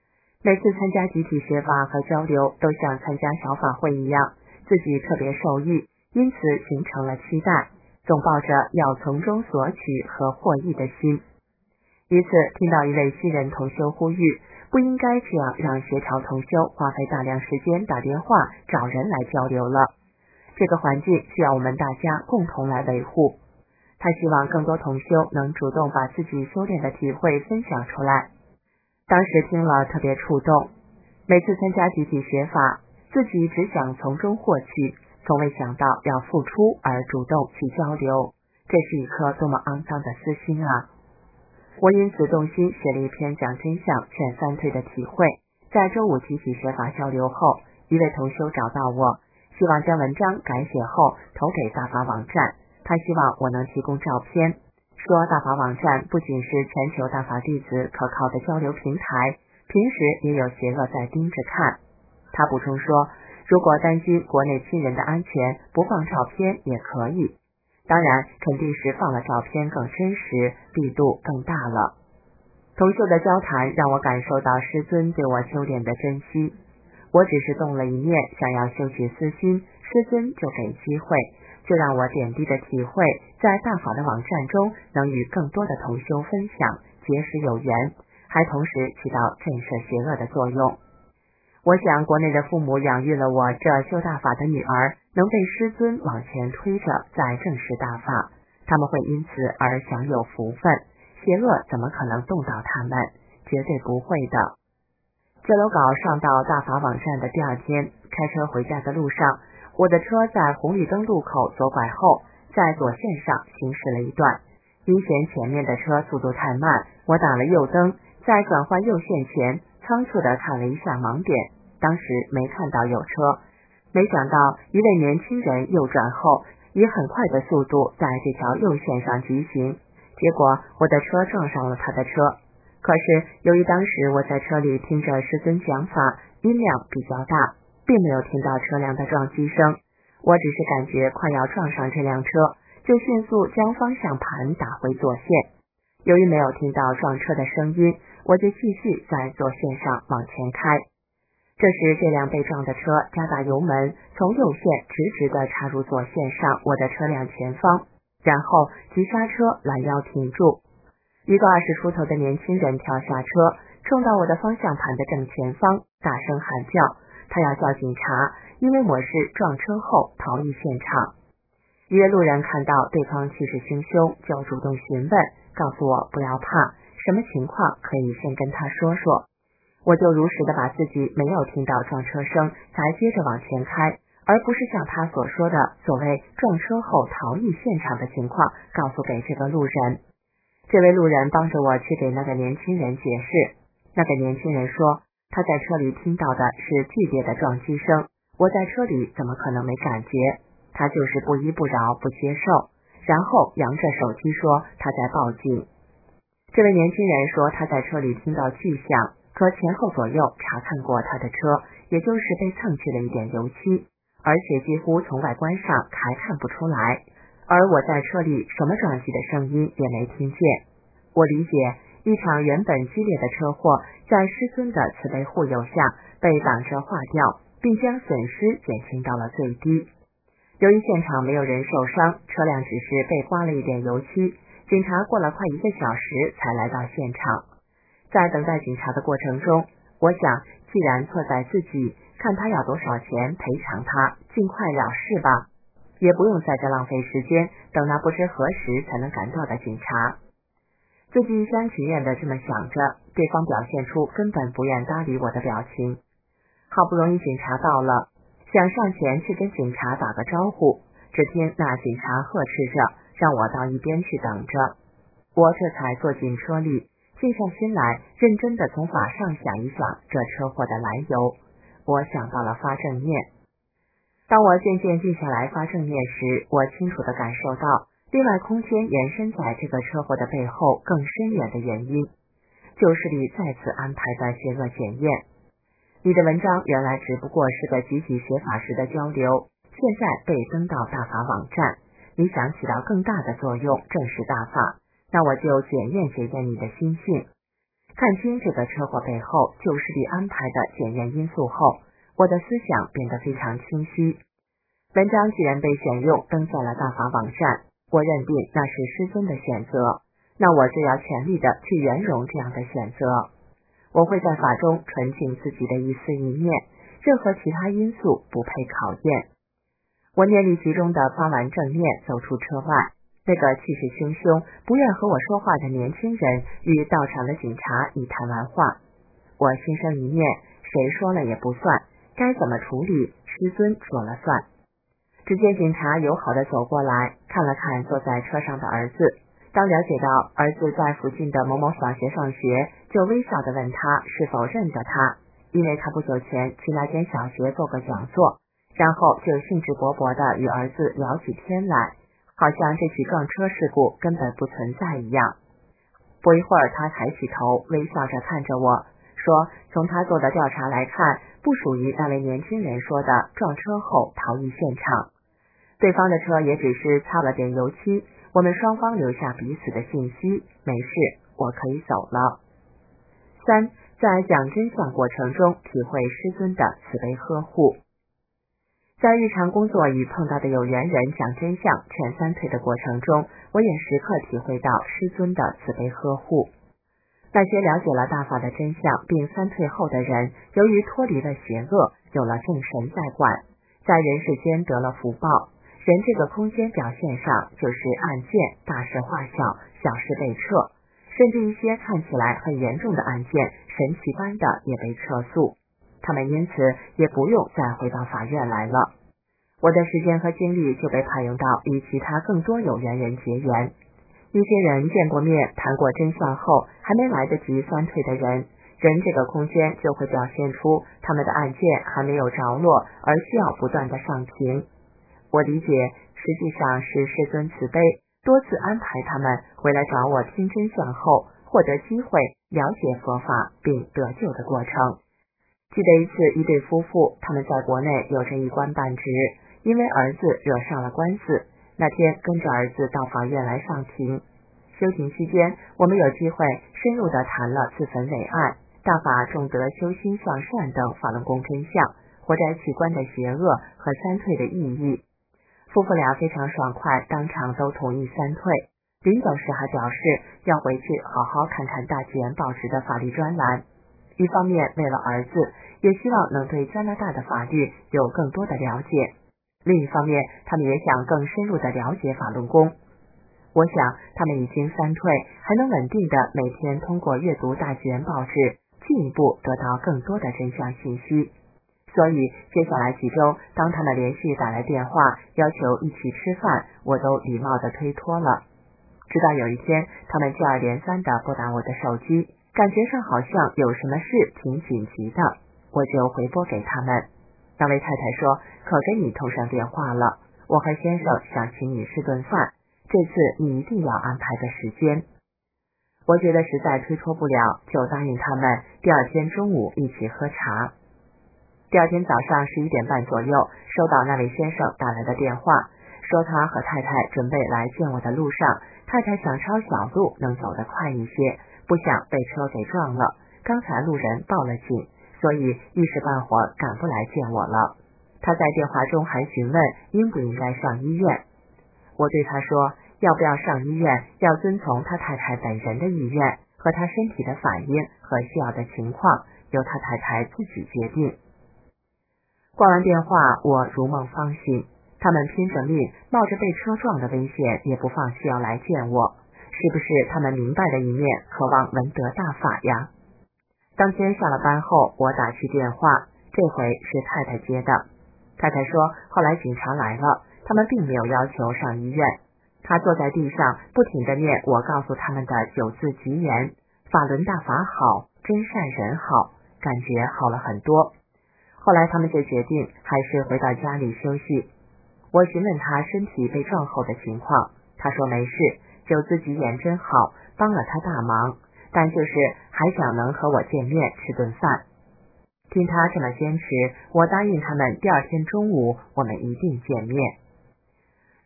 每次参加集体学法和交流，都像参加小法会一样，自己特别受益，因此形成了期待，总抱着要从中索取和获益的心。一次听到一位新人同修呼吁，不应该这样让协调同修花费大量时间打电话找人来交流了，这个环境需要我们大家共同来维护。他希望更多同修能主动把自己修炼的体会分享出来。当时听了特别触动，每次参加集体学法，自己只想从中获取，从未想到要付出而主动去交流，这是一颗多么肮脏的私心啊！我因此动心写了一篇讲真相劝三退的体会。在周五集体学法交流后，一位同修找到我，希望将文章改写后投给大法网站，他希望我能提供照片，说大法网站不仅是全球大法弟子可靠的交流平台，平时也有邪恶在盯着看。他补充说，如果担心国内亲人的安全，不放照片也可以，当然肯定是放了照片更真实，力度更大了。同修的交谈让我感受到师尊对我修炼的珍惜，我只是动了一念想要修取私心，师尊就给机会，就让我点滴的体会在大法的网站中能与更多的同修分享，结识有缘，还同时起到震慑邪恶的作用。我想国内的父母养育了我这修大法的女儿，能被师尊往前推着再正视大法，他们会因此而享有福分，邪恶怎么可能动到他们？绝对不会的。交流稿上到大法网站的第二天，开车回家的路上，我的车在红绿灯路口左拐后，在左线上行驶了一段，因嫌前面的车速度太慢，我打了右灯，在转换右线前仓促地看了一下盲点，当时没看到有车，没想到一位年轻人右转后以很快的速度在这条右线上疾行，结果我的车撞上了他的车。可是由于当时我在车里听着师尊讲法，音量比较大，并没有听到车辆的撞击声，我只是感觉快要撞上这辆车，就迅速将方向盘打回左线。由于没有听到撞车的声音，我就继续在左线上往前开。这时这辆被撞的车加大油门，从右线直直地插入左线上我的车辆前方，然后急刹车拦腰停住。一个20出头的年轻人跳下车，冲到我的方向盘的正前方，大声喊叫，他要叫警察，因为我是撞车后逃逸现场。一位路人看到对方气势汹汹，就主动询问，告诉我不要怕，什么情况可以先跟他说说。我就如实的把自己没有听到撞车声，才接着往前开，而不是像他所说的所谓撞车后逃逸现场的情况告诉给这个路人。这位路人帮着我去给那个年轻人解释，那个年轻人说他在车里听到的是剧烈的撞击声，我在车里怎么可能没感觉，他就是不依不饶不接受，然后扬着手机说他在报警。这位年轻人说他在车里听到巨响，可前后左右查看过他的车，也就是被蹭去了一点油漆，而且几乎从外观上还看不出来，而我在车里什么撞击的声音也没听见。我理解一场原本激烈的车祸在师尊的慈悲护佑下被挡着化掉，并将损失减轻到了最低。由于现场没有人受伤，车辆只是被刮了一点油漆，警察过了快1个小时才来到现场。在等待警察的过程中，我想既然错在自己，看他要多少钱赔偿他，尽快了事吧，也不用在这浪费时间，等那不知何时才能赶到的警察。自己一厢情愿地这么想着，对方表现出根本不愿搭理我的表情。好不容易警察到了，想上前去跟警察打个招呼，只听那警察呵斥着让我到一边去等着。我这才坐进车里，静下心来，认真地从法上想一想这车祸的来由。我想到了发正念。当我渐渐静下来发正念时，我清楚地感受到另外空间延伸在这个车祸的背后更深远的原因，旧势力再次安排的邪恶检验。你的文章原来只不过是个集体学法时的交流，现在被登到大法网站，你想起到更大的作用，正是大法，那我就检验你的心性。 看清这个车祸背后救视力安排的检验因素后，我的思想变得非常清晰。文章既然被选用登在了大法网站，我认定那是师尊的选择，那我就要全力的去圆融这样的选择。我会在法中纯净自己的一丝一念，任何其他因素不配考验。我念力集中的发完正念，走出车外，那个气势汹汹不愿和我说话的年轻人与到场的警察已谈完话。我心生一念，谁说了也不算，该怎么处理，师尊说了算。只见警察友好地走过来，看了看坐在车上的儿子，当了解到儿子在附近的某某小学上学，就微笑地问他是否认得他，因为他不久前去那间小学做过讲座，然后就兴致勃勃地与儿子聊起天来，好像这起撞车事故根本不存在一样。不一会儿，他抬起头，微笑着看着我，说从他做的调查来看，不属于那位年轻人说的撞车后逃逸现场。对方的车也只是擦了点油漆，我们双方留下彼此的信息，没事，我可以走了。3. 在讲真相过程中体会师尊的慈悲呵护。在日常工作与碰到的有缘人讲真相劝三退的过程中，我也时刻体会到师尊的慈悲呵护。那些了解了大法的真相并三退后的人，由于脱离了邪恶，有了正神在管，在人世间得了福报，人这个空间表现上就是案件大事化小，小事被撤，甚至一些看起来很严重的案件，神奇般的也被撤诉，他们因此也不用再回到法院来了。我的时间和精力就被派用到与其他更多有缘人结缘。一些人见过面谈过真相后，还没来得及三退的人，人这个空间就会表现出他们的案件还没有着落，而需要不断的上庭。我理解，实际上是师尊慈悲，多次安排他们回来找我听真相后，获得机会了解佛法并得救的过程。记得一次，一对夫妇，他们在国内有着一官半职，因为儿子惹上了官司，那天跟着儿子到法院来上庭。休庭期间，我们有机会深入地谈了自焚伟案、大法重德修心向善等法轮功真相、活摘器官的邪恶和三退的意义。夫妇俩非常爽快，当场都同意三退。临走时还表示要回去好好看看大纪元报纸的法律专栏。一方面为了儿子，也希望能对加拿大的法律有更多的了解；另一方面，他们也想更深入的了解法轮功。我想他们已经三退，还能稳定的每天通过阅读大纪元报纸，进一步得到更多的真相信息。所以接下来几周，当他们连续打来电话要求一起吃饭，我都礼貌地推脱了。直到有一天，他们接二连三地拨打我的手机，感觉上好像有什么事挺紧急的，我就回拨给他们。那位太太说，可给你通上电话了，我和先生想请你吃顿饭，这次你一定要安排个时间。我觉得实在推脱不了，就答应他们第二天中午一起喝茶。第二天早上11点半左右，收到那位先生打来的电话，说他和太太准备来见我的路上，太太想抄小路能走得快一些，不想被车给撞了，刚才路人报了警，所以一时半会儿赶不来见我了。他在电话中还询问应不应该上医院。我对他说，要不要上医院要遵从他太太本人的意愿和他身体的反应和需要的情况，由他太太自己决定。挂完电话，我如梦方醒，他们拼着命冒着被车撞的危险也不放弃要来见我，是不是他们明白的一面渴望闻得大法呀？当天下了班后，我打去电话，这回是太太接的。太太说，后来警察来了，他们并没有要求上医院。他坐在地上不停地念我告诉他们的9字吉言，法轮大法好，真善人好，感觉好了很多。后来他们就决定还是回到家里休息。我询问他身体被撞后的情况，他说没事，9字吉言真好，帮了他大忙，但就是还想能和我见面吃顿饭。听他这么坚持，我答应他们第二天中午我们一定见面。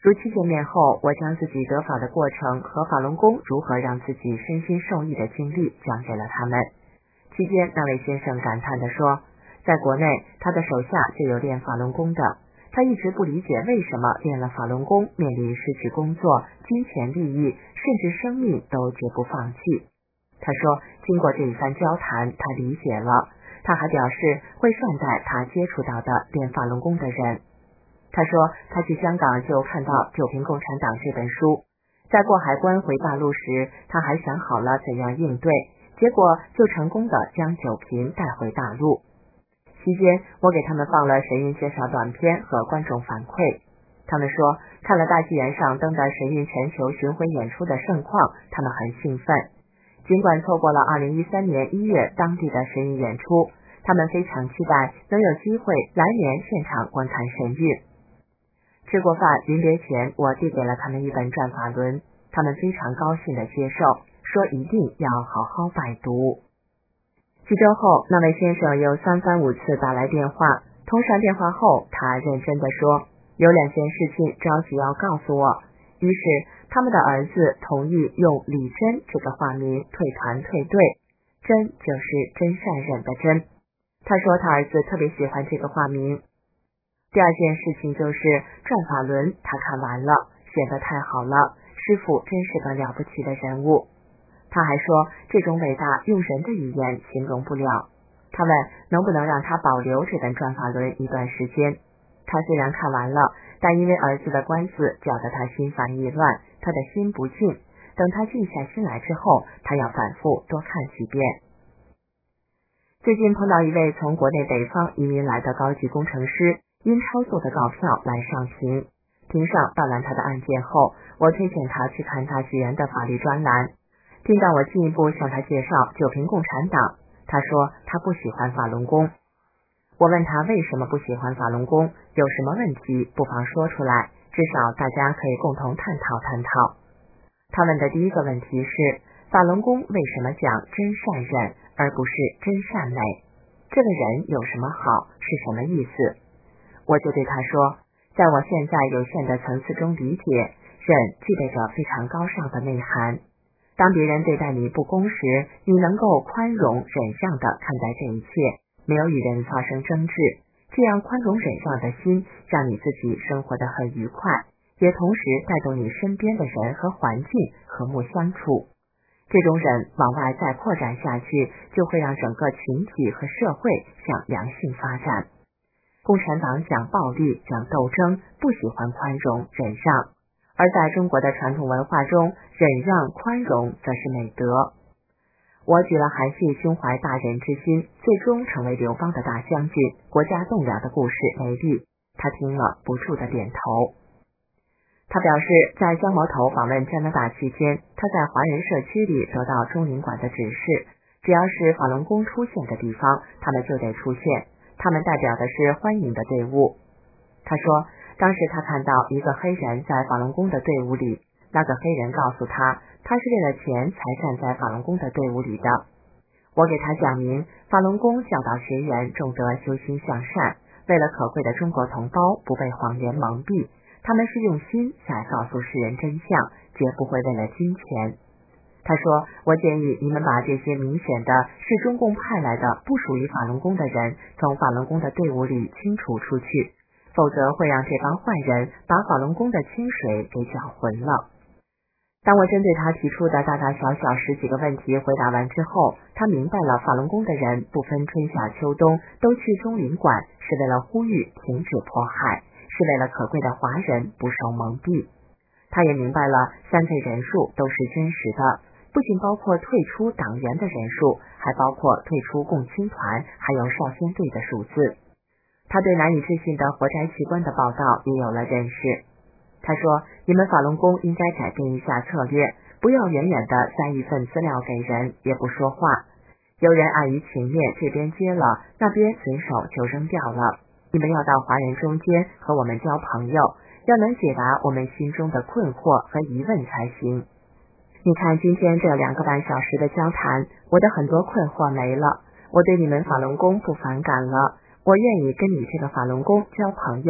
如期见面后，我将自己得法的过程和法轮功如何让自己身心受益的经历讲给了他们。期间，那位先生感叹地说，在国内他的手下就有练法轮功的，他一直不理解为什么练了法轮功面临失去工作、金钱利益，甚至生命都绝不放弃。他说，经过这一番交谈，他理解了。他还表示会善待他接触到的练法轮功的人。他说，他去香港就看到《九瓶共产党》这本书，在过海关回大陆时，他还想好了怎样应对，结果就成功的将九瓶带回大陆。期间，我给他们放了神韵介绍短片和观众反馈。他们说，看了大纪元上登的神韵全球巡回演出的盛况，他们很兴奋。尽管错过了2013年1月当地的神韵演出，他们非常期待能有机会来年现场观看神韵。吃过饭临别前，我递给了他们一本转法轮，他们非常高兴的接受，说一定要好好拜读。几周后，那位先生又3番5次打来电话，通上电话后，他认真的说，有2件事情着急要告诉我。于是他们的儿子同意用李真这个化名退团退队，真就是真善忍的真。他说他儿子特别喜欢这个化名。第2件事情就是转法轮，他看完了，写得太好了，师父真是个了不起的人物。他还说，这种伟大用人的语言形容不了。他问能不能让他保留这本转法轮一段时间。他虽然看完了，但因为儿子的官司搅得他心烦意乱，他的心不静。等他静下心来之后，他要反复多看几遍。最近碰到一位从国内北方移民来的高级工程师，因抄作的告票来上庭。庭上办完他的案件后，我推荐他去看大纪元的法律专栏。听到我进一步向他介绍九瓶共产党，他说他不喜欢法轮功。我问他为什么不喜欢法轮功，有什么问题不妨说出来，至少大家可以共同探讨探讨。他问的第一个问题是，法轮功为什么讲真善忍而不是真善美？这个人有什么好，是什么意思？我就对他说，在我现在有限的层次中理解，忍具备着非常高尚的内涵。当别人对待你不公时，你能够宽容忍让地看待这一切，没有与人发生争执，这样宽容忍让的心让你自己生活得很愉快，也同时带动你身边的人和环境和睦相处。这种忍往外再扩展下去，就会让整个群体和社会向良性发展。共产党讲暴力，讲斗争，不喜欢宽容忍让，而在中国的传统文化中，忍让宽容则是美德。我举了韩信胸怀大仁之心，最终成为刘邦的大将军，国家栋梁的故事为例，他听了不住的点头。他表示，在江毛头访问加拿大期间，他在华人社区里得到中领馆的指示，只要是法轮功出现的地方，他们就得出现，他们代表的是欢迎的队伍。他说，当时他看到一个黑人在法轮功的队伍里，那个黑人告诉他，他是为了钱才站在法轮功的队伍里的。我给他讲明，法轮功教导学员重德修心向善，为了可贵的中国同胞不被谎言蒙蔽，他们是用心在告诉世人真相，绝不会为了金钱。他说，我建议你们把这些明显的是中共派来的不属于法轮功的人从法轮功的队伍里清除出去，否则会让这帮坏人把法轮功的清水给搅浑了。当我针对他提出的大大小小10几个问题回答完之后，他明白了法轮功的人不分春夏秋冬都去中领馆，是为了呼吁停止迫害，是为了可贵的华人不受蒙蔽。他也明白了3费人数都是真实的，不仅包括退出党员的人数，还包括退出共青团还有少先队的数字。他对难以置信的活摘器官的报道也有了认识。他说，你们法轮功应该改变一下策略，不要远远的塞一份资料给人，也不说话。有人碍于情面，这边接了，那边随手就扔掉了。你们要到华人中间和我们交朋友，要能解答我们心中的困惑和疑问才行。你看今天这2个半小时的交谈，我的很多困惑没了，我对你们法轮功不反感了，我愿意跟你这个法轮功交朋友，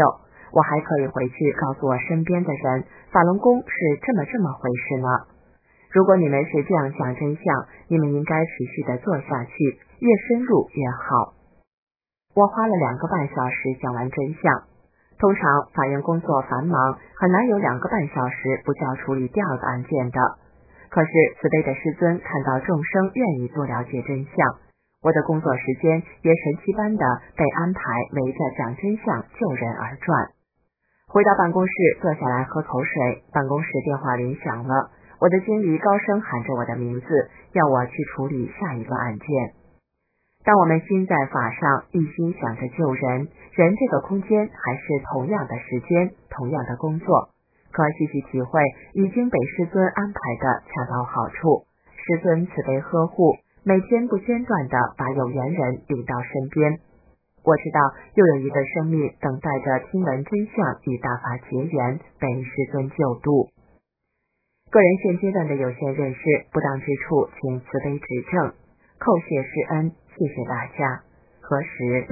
我还可以回去告诉我身边的人，法轮功是这么回事呢。如果你们是这样想真相，你们应该持续的做下去，越深入越好。我花了2个半小时讲完真相。通常法院工作繁忙，很难有2个半小时不叫处理第2个案件的。可是慈悲的师尊看到众生愿意多了解真相，我的工作时间也神奇般的被安排围着讲真相救人而转。回到办公室坐下来喝口水，办公室电话铃响了，我的经理高声喊着我的名字，要我去处理下一个案件。当我们心在法上，一心想着救人，人这个空间还是同样的时间，同样的工作，可细细体会已经被师尊安排的恰到好处，师尊慈悲呵护，每天不间断地把有缘人领到身边。我知道又有一个生命等待着听闻真相与大法结缘，被师尊救度。个人现阶段的有限认识不当之处，请慈悲指正，叩谢师恩，谢谢大家。何时？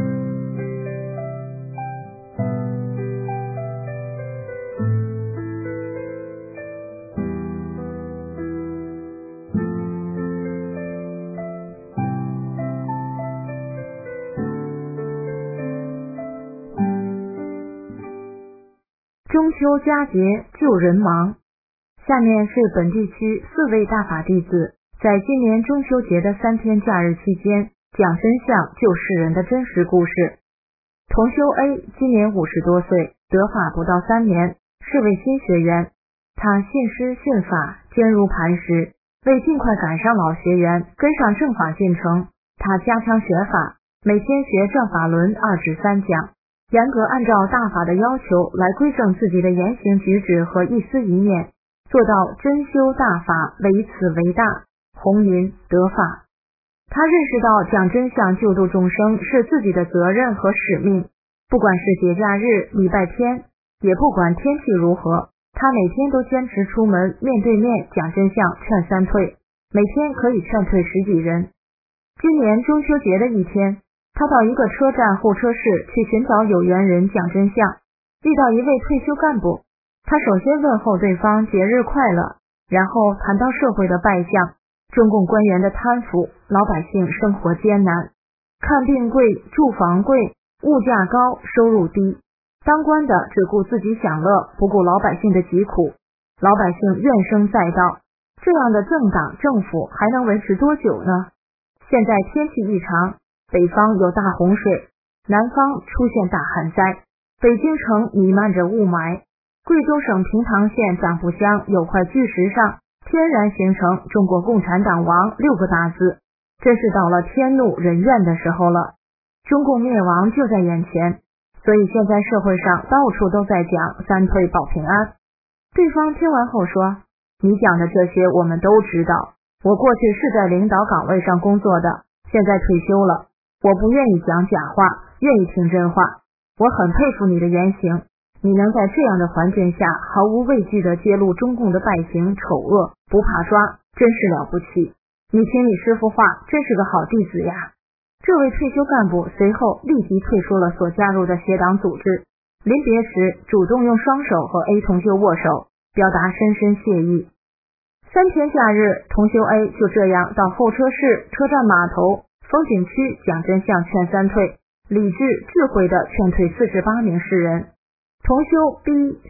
中秋佳节救人忙。下面是本地区4位大法弟子在今年中秋节的3天假日期间讲真相救世人的真实故事。同修 A 今年50多岁，得法不到3年，是位新学员。他信师信法，坚如磐石，为尽快赶上老学员，跟上正法进程，他加强学法，每天学正法轮2至3讲，严格按照大法的要求来规正自己的言行举止和一丝一念，做到真修大法，唯此为大，弘云得法。他认识到讲真相救度众生是自己的责任和使命，不管是节假日、礼拜天，也不管天气如何，他每天都坚持出门面对面讲真相劝3退，每天可以劝退10几人。今年中秋节的一天，他到一个车站候车室去寻找有缘人讲真相，遇到一位退休干部，他首先问候对方节日快乐，然后谈到社会的败相，中共官员的贪腐，老百姓生活艰难，看病贵，住房贵，物价高，收入低，当官的只顾自己享乐，不顾老百姓的疾苦，老百姓怨声载道，这样的政党政府还能维持多久呢？现在天气异常，北方有大洪水，南方出现大旱灾，北京城弥漫着雾霾，贵州省平塘县长浦乡有块巨石上天然形成中国共产党亡6个大字，真是到了天怒人怨的时候了。中共灭亡就在眼前，所以现在社会上到处都在讲3退保平安。对方听完后说，你讲的这些我们都知道，我过去是在领导岗位上工作的，现在退休了，我不愿意讲假话，愿意听真话。我很佩服你的言行，你能在这样的环境下毫无畏惧地揭露中共的败行丑恶，不怕抓，真是了不起。你听你师父话，真是个好弟子呀。这位退休干部随后立即退出了所加入的学党组织，临别时主动用双手和 A 同修握手，表达深深谢意。3天假日，同修 A 就这样到候车室、车站码头、风景区讲真相劝3退，理智智慧地劝退4至8名世人。同修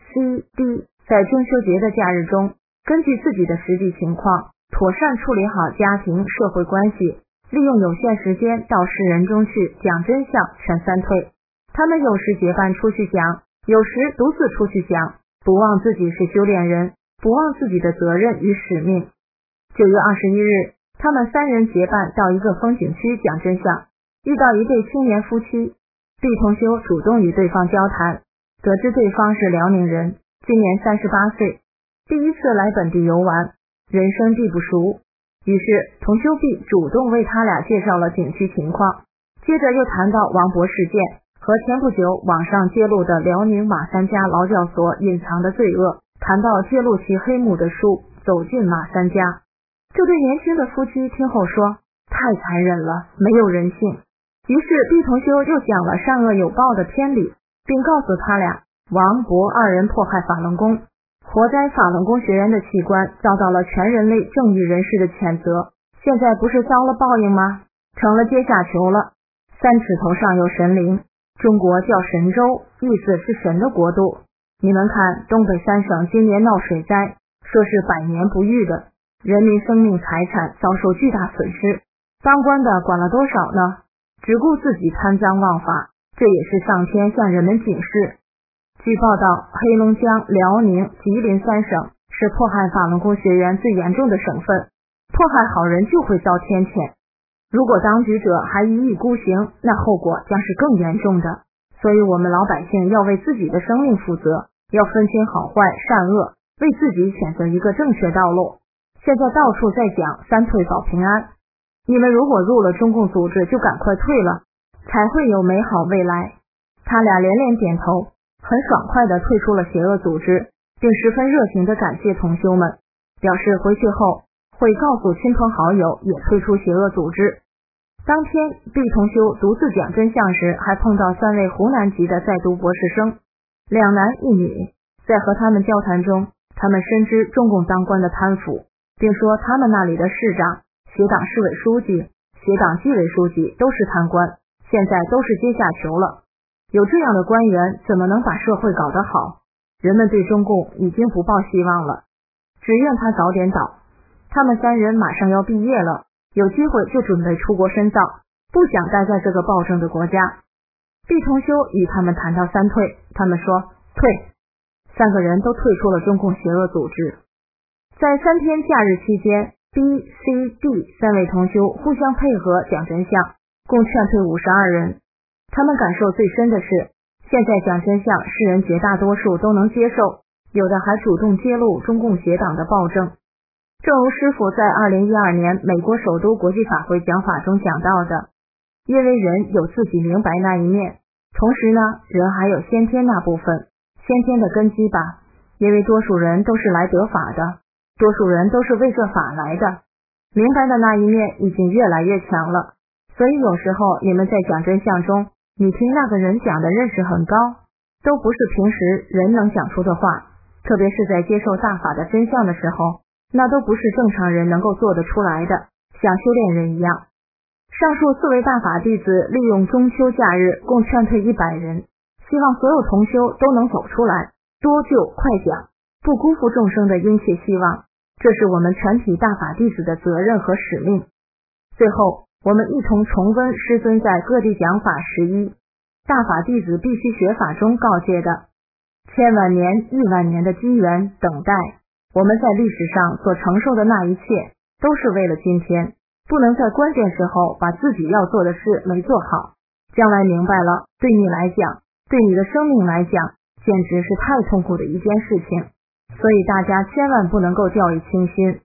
B、C、D 在中秋节的假日中，根据自己的实际情况，妥善处理好家庭社会关系，利用有限时间到世人中去讲真相劝3退。他们有时结伴出去讲，有时独自出去讲，不忘自己是修炼人，不忘自己的责任与使命。9月21日，他们3人结伴到一个风景区讲真相，遇到一对青年夫妻。毕同修主动与对方交谈，得知对方是辽宁人，今年38岁，第一次来本地游玩，人生地不熟，于是同修毕主动为他俩介绍了景区情况，接着又谈到王博事件和前不久网上揭露的辽宁马三家劳教所隐藏的罪恶，谈到揭露其黑幕的书走进马三家。这对年轻的夫妻听后说，太残忍了，没有人性。于是毕同修又讲了善恶有报的天理，并告诉他俩， 王博二人迫害法轮功，活摘法轮功学员的器官，遭到了全人类正义人士的谴责，现在不是遭了报应吗？成了阶下囚了。三尺头上有神灵，中国叫神州，意思是神的国度。你们看，东北三省今年闹水灾，说是百年不遇的，人民生命财产遭受巨大损失，当官的管了多少呢？只顾自己贪赃枉法，这也是上天向人们警示。据报道，黑龙江、辽宁、吉林三省是迫害法轮功学员最严重的省份，迫害好人就会遭天谴。如果当局者还一意孤行，那后果将是更严重的。所以我们老百姓要为自己的生命负责，要分清好坏善恶，为自己选择一个正确道路。现在到处在讲三退保平安，你们如果入了中共组织就赶快退了，才会有美好未来。他俩连连点头，很爽快地退出了邪恶组织，并十分热情地感谢同修们，表示回去后会告诉亲朋好友也退出邪恶组织。当天毕同修独自讲真相时，还碰到3位湖南籍的在读博士生，2男1女。在和他们交谈中，他们深知中共当官的贪腐，并说他们那里的市长、协党市委书记、协党纪委书记都是贪官，现在都是阶下囚了。有这样的官员，怎么能把社会搞得好？人们对中共已经不抱希望了，只愿他早点倒。他们3人马上要毕业了，有机会就准备出国深造，不想待在这个暴政的国家。毕同修与他们谈到3退，他们说退，3个人都退出了中共邪恶组织。在3天假日期间， B、C、D 3位同修互相配合讲真相，共劝退52人。他们感受最深的是，现在讲真相，世人绝大多数都能接受，有的还主动揭露中共邪党的暴政。正如师父在2012年美国首都国际法会讲法中讲到的，因为人有自己明白那一面，同时呢，人还有先天那部分，先天的根基吧，因为多数人都是来得法的，多数人都是为这法来的，明白的那一面已经越来越强了。所以有时候你们在讲真相中，你听那个人讲的认识很高，都不是平时人能讲出的话，特别是在接受大法的真相的时候，那都不是正常人能够做得出来的，像修炼人一样。上述4位大法弟子利用中秋假日共劝退100人，希望所有同修都能走出来，多救快讲，不辜负众生的殷切希望，这是我们全体大法弟子的责任和使命。最后，我们一同重温师尊在各地讲法11大法弟子必须学法中告诫的千万年亿万年的机缘等待，我们在历史上所承受的那一切都是为了今天，不能在关键时候把自己要做的事没做好，将来明白了，对你来讲，对你的生命来讲，简直是太痛苦的一件事情，所以大家千万不能够掉以轻心。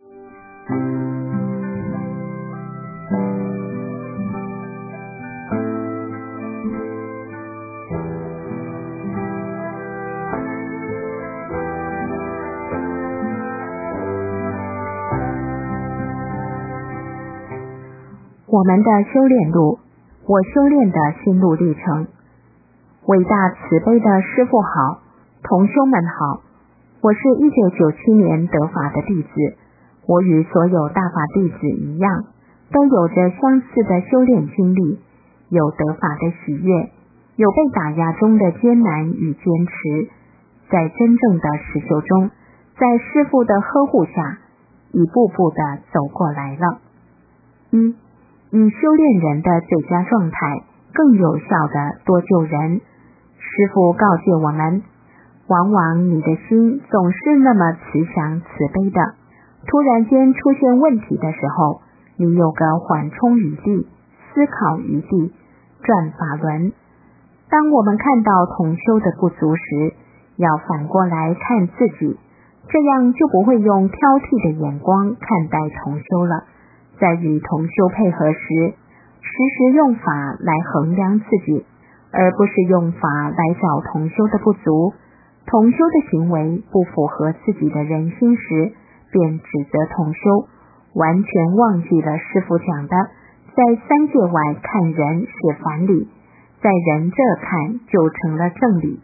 我们的修炼路，我修炼的心路历程。伟大慈悲的师父好，同修们好，我是1997年得法的弟子，我与所有大法弟子一样，都有着相似的修炼经历，有得法的喜悦，有被打压中的艰难与坚持，在真正的实修中，在师父的呵护下，一步步地走过来了。以修炼人的最佳状态，更有效地多救人。师父告诫我们，往往你的心总是那么慈祥慈悲的，突然间出现问题的时候，你有个缓冲余地，思考余地，转法轮。当我们看到同修的不足时，要反过来看自己，这样就不会用挑剔的眼光看待同修了。在与同修配合时，时时用法来衡量自己，而不是用法来找同修的不足。同修的行为不符合自己的人心时，便指责同修，完全忘记了师父讲的，在3界外看人是反理，在人这看就成了正理。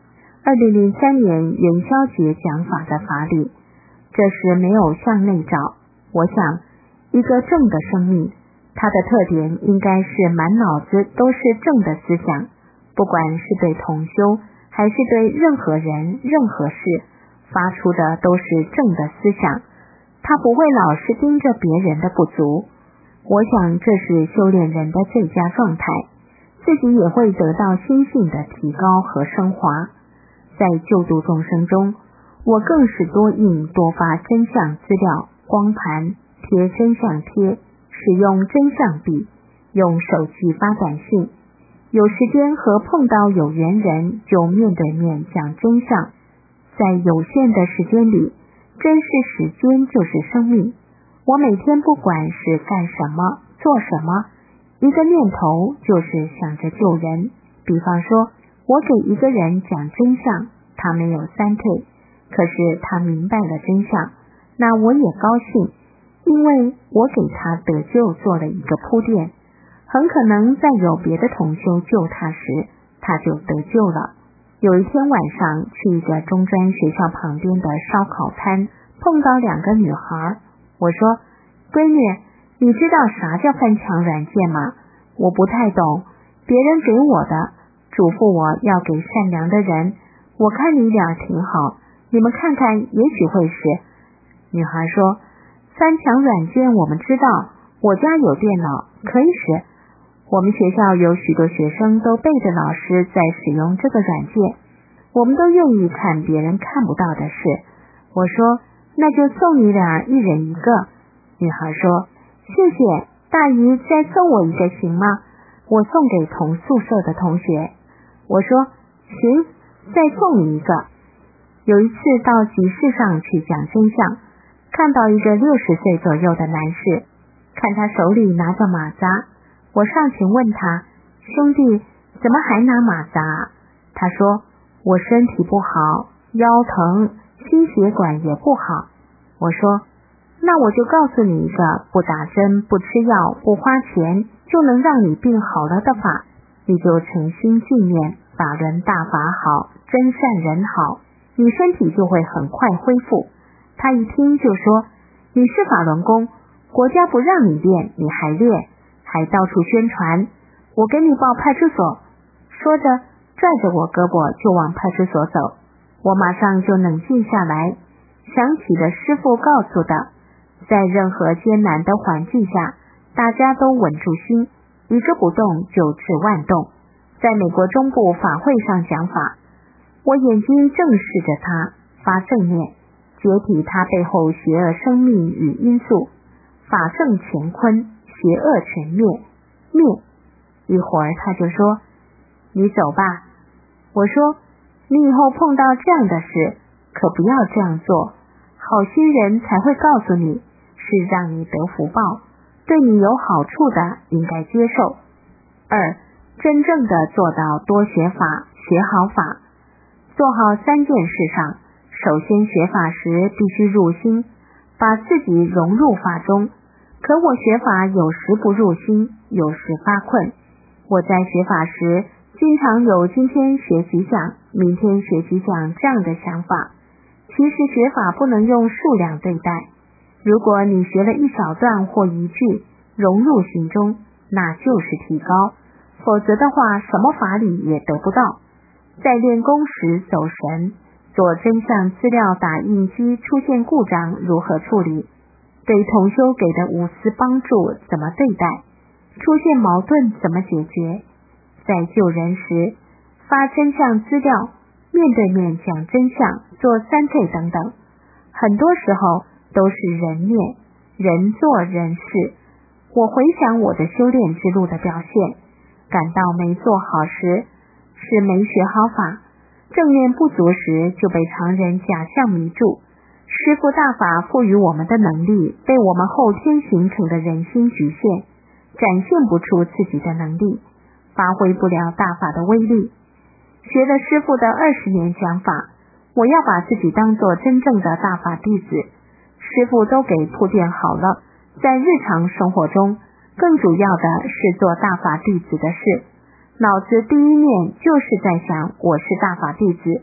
2003年元宵节讲法的法理。这时没有向内找，我想一个正的生命，它的特点应该是满脑子都是正的思想，不管是对同修还是对任何人任何事，发出的都是正的思想，他不会老是盯着别人的不足。我想这是修炼人的最佳状态，自己也会得到心性的提高和升华。在救度众生中，我更是多印多发真相资料，光盘贴真相贴，使用真相笔，用手机发短信，有时间和碰到有缘人就面对面讲真相。在有限的时间里，真是时间就是生命。我每天不管是干什么做什么，一个念头就是想着救人。比方说我给一个人讲真相，他没有三退，可是他明白了真相，那我也高兴，因为我给他得救做了一个铺垫，很可能在有别的同修救他时，他就得救了。有一天晚上去一个中专学校旁边的烧烤摊，碰到2个女孩，我说：闺女，你知道啥叫翻墙软件吗？我不太懂，别人给我的，嘱咐我要给善良的人，我看你俩挺好，你们看看也许会是。女孩说：翻墙软件我们知道，我家有电脑可以使，我们学校有许多学生都背着老师在使用这个软件，我们都愿意看别人看不到的事。我说：那就送你俩一人一个。女孩说：谢谢，大姨再送我一个行吗？我送给同宿舍的同学。我说：行，再送你一个。有一次到集市上去讲真相，看到一个60岁左右的男士，看他手里拿着马扎，我上前问他：兄弟，怎么还拿马扎？他说：我身体不好，腰疼，心血管也不好。我说：那我就告诉你一个不打针不吃药不花钱就能让你病好了的法，你就诚心纪念法轮大法好，真善人好，你身体就会很快恢复。他一听就说：你是法轮功，国家不让你练你还练，还到处宣传，我给你报派出所。说着拽着我胳膊就往派出所走。我马上就冷静下来，想起了师父告诉的，在任何艰难的环境下，大家都稳住心，一个不动就治万动。在美国中部法会上讲法，我眼睛正视着他，发正念，解体他背后邪恶生命与因素，法正乾坤，邪恶全灭，灭。一会儿他就说：你走吧。我说：你以后碰到这样的事，可不要这样做，好心人才会告诉你，是让你得福报，对你有好处的应该接受。2. 真正的做到多学法，学好法。做好3件事上，首先学法时必须入心，把自己融入法中。可我学法有时不入心，有时发困。我在学法时经常有今天学几讲，明天学几讲这样的想法。其实学法不能用数量对待，如果你学了一小段或一句融入心中，那就是提高，否则的话什么法理也得不到。在练功时走神，做真相资料打印机出现故障如何处理，对同修给的无私帮助怎么对待，出现矛盾怎么解决，在救人时发真相资料，面对面讲真相，做3退等等，很多时候都是人念人做人事。我回想我的修炼之路的表现，感到没做好时是没学好法，正念不足时就被常人假象迷住，师父大法赋予我们的能力被我们后天形成的人心局限，展现不出自己的能力，发挥不了大法的威力。学了师父的20年讲法，我要把自己当作真正的大法弟子，师父都给铺垫好了，在日常生活中更主要的是做大法弟子的事，脑子第一念就是在想我是大法弟子，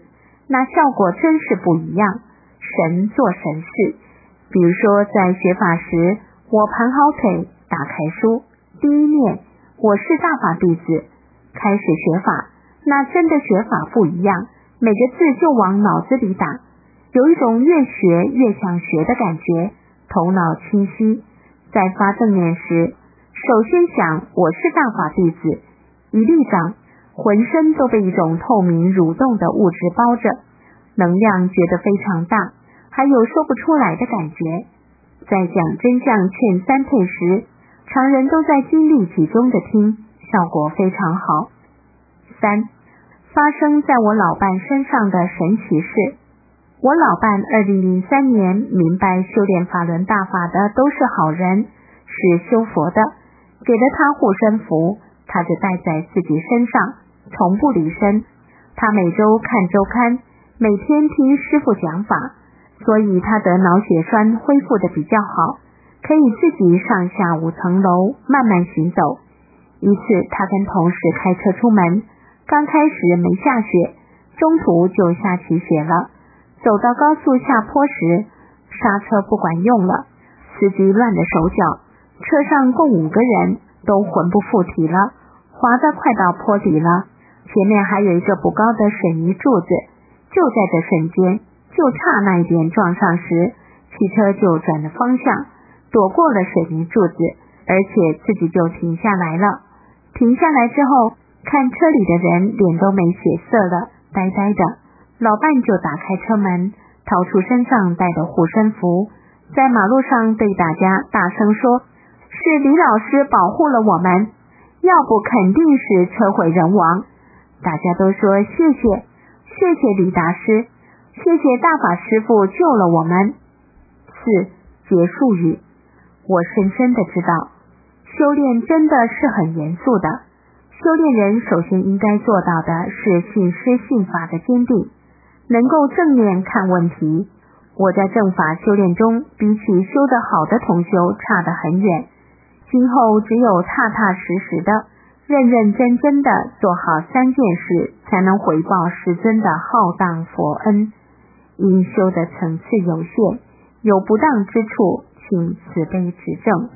那效果真是不一样，神做神事。比如说在学法时，我盘好腿，打开书，第一念我是大法弟子，开始学法，那真的学法不一样，每个字就往脑子里打，有一种越学越想学的感觉，头脑清晰。在发正念时，首先想我是大法弟子，一立掌，浑身都被一种透明蠕动的物质包着，能量觉得非常大，还有说不出来的感觉。在讲真相劝三退时，常人都在精力集中的听，效果非常好。3. 发生在我老伴身上的神奇事。我老伴2003年明白修炼法轮大法的都是好人，是修佛的，给了他护身符，他就带在自己身上，从不离身。他每周看周刊，每天听师父讲法，所以他得脑血栓恢复的比较好，可以自己上下5层楼慢慢行走。一次他跟同事开车出门，刚开始没下雪，中途就下起雪了。走到高速下坡时，刹车不管用了，司机乱了手脚，车上共5个人都魂不附体了，滑得快到坡底了，前面还有一个不高的水泥柱子，就在这瞬间，就差那一点撞上时，汽车就转了方向，躲过了水泥柱子，而且自己就停下来了。停下来之后，看车里的人脸都没血色了，呆呆的。老伴就打开车门，掏出身上带的护身符，在马路上对大家大声说，是李老师保护了我们，要不肯定是车毁人亡。大家都说谢谢，谢谢李大师，谢谢大法师父救了我们。4. 结束语。我深深的知道，修炼真的是很严肃的，修炼人首先应该做到的是信师信法的坚定，能够正面看问题。我在正法修炼中，比起修得好的同修差得很远。今后只有踏踏实实的、认认真真的做好3件事，才能回报师尊的浩荡佛恩。因修的层次有限，有不当之处，请慈悲指正。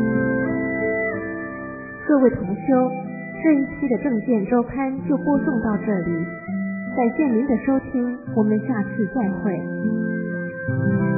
各位同修，这一期的正见周刊就播送到这里，感谢您的收听，我们下次再会。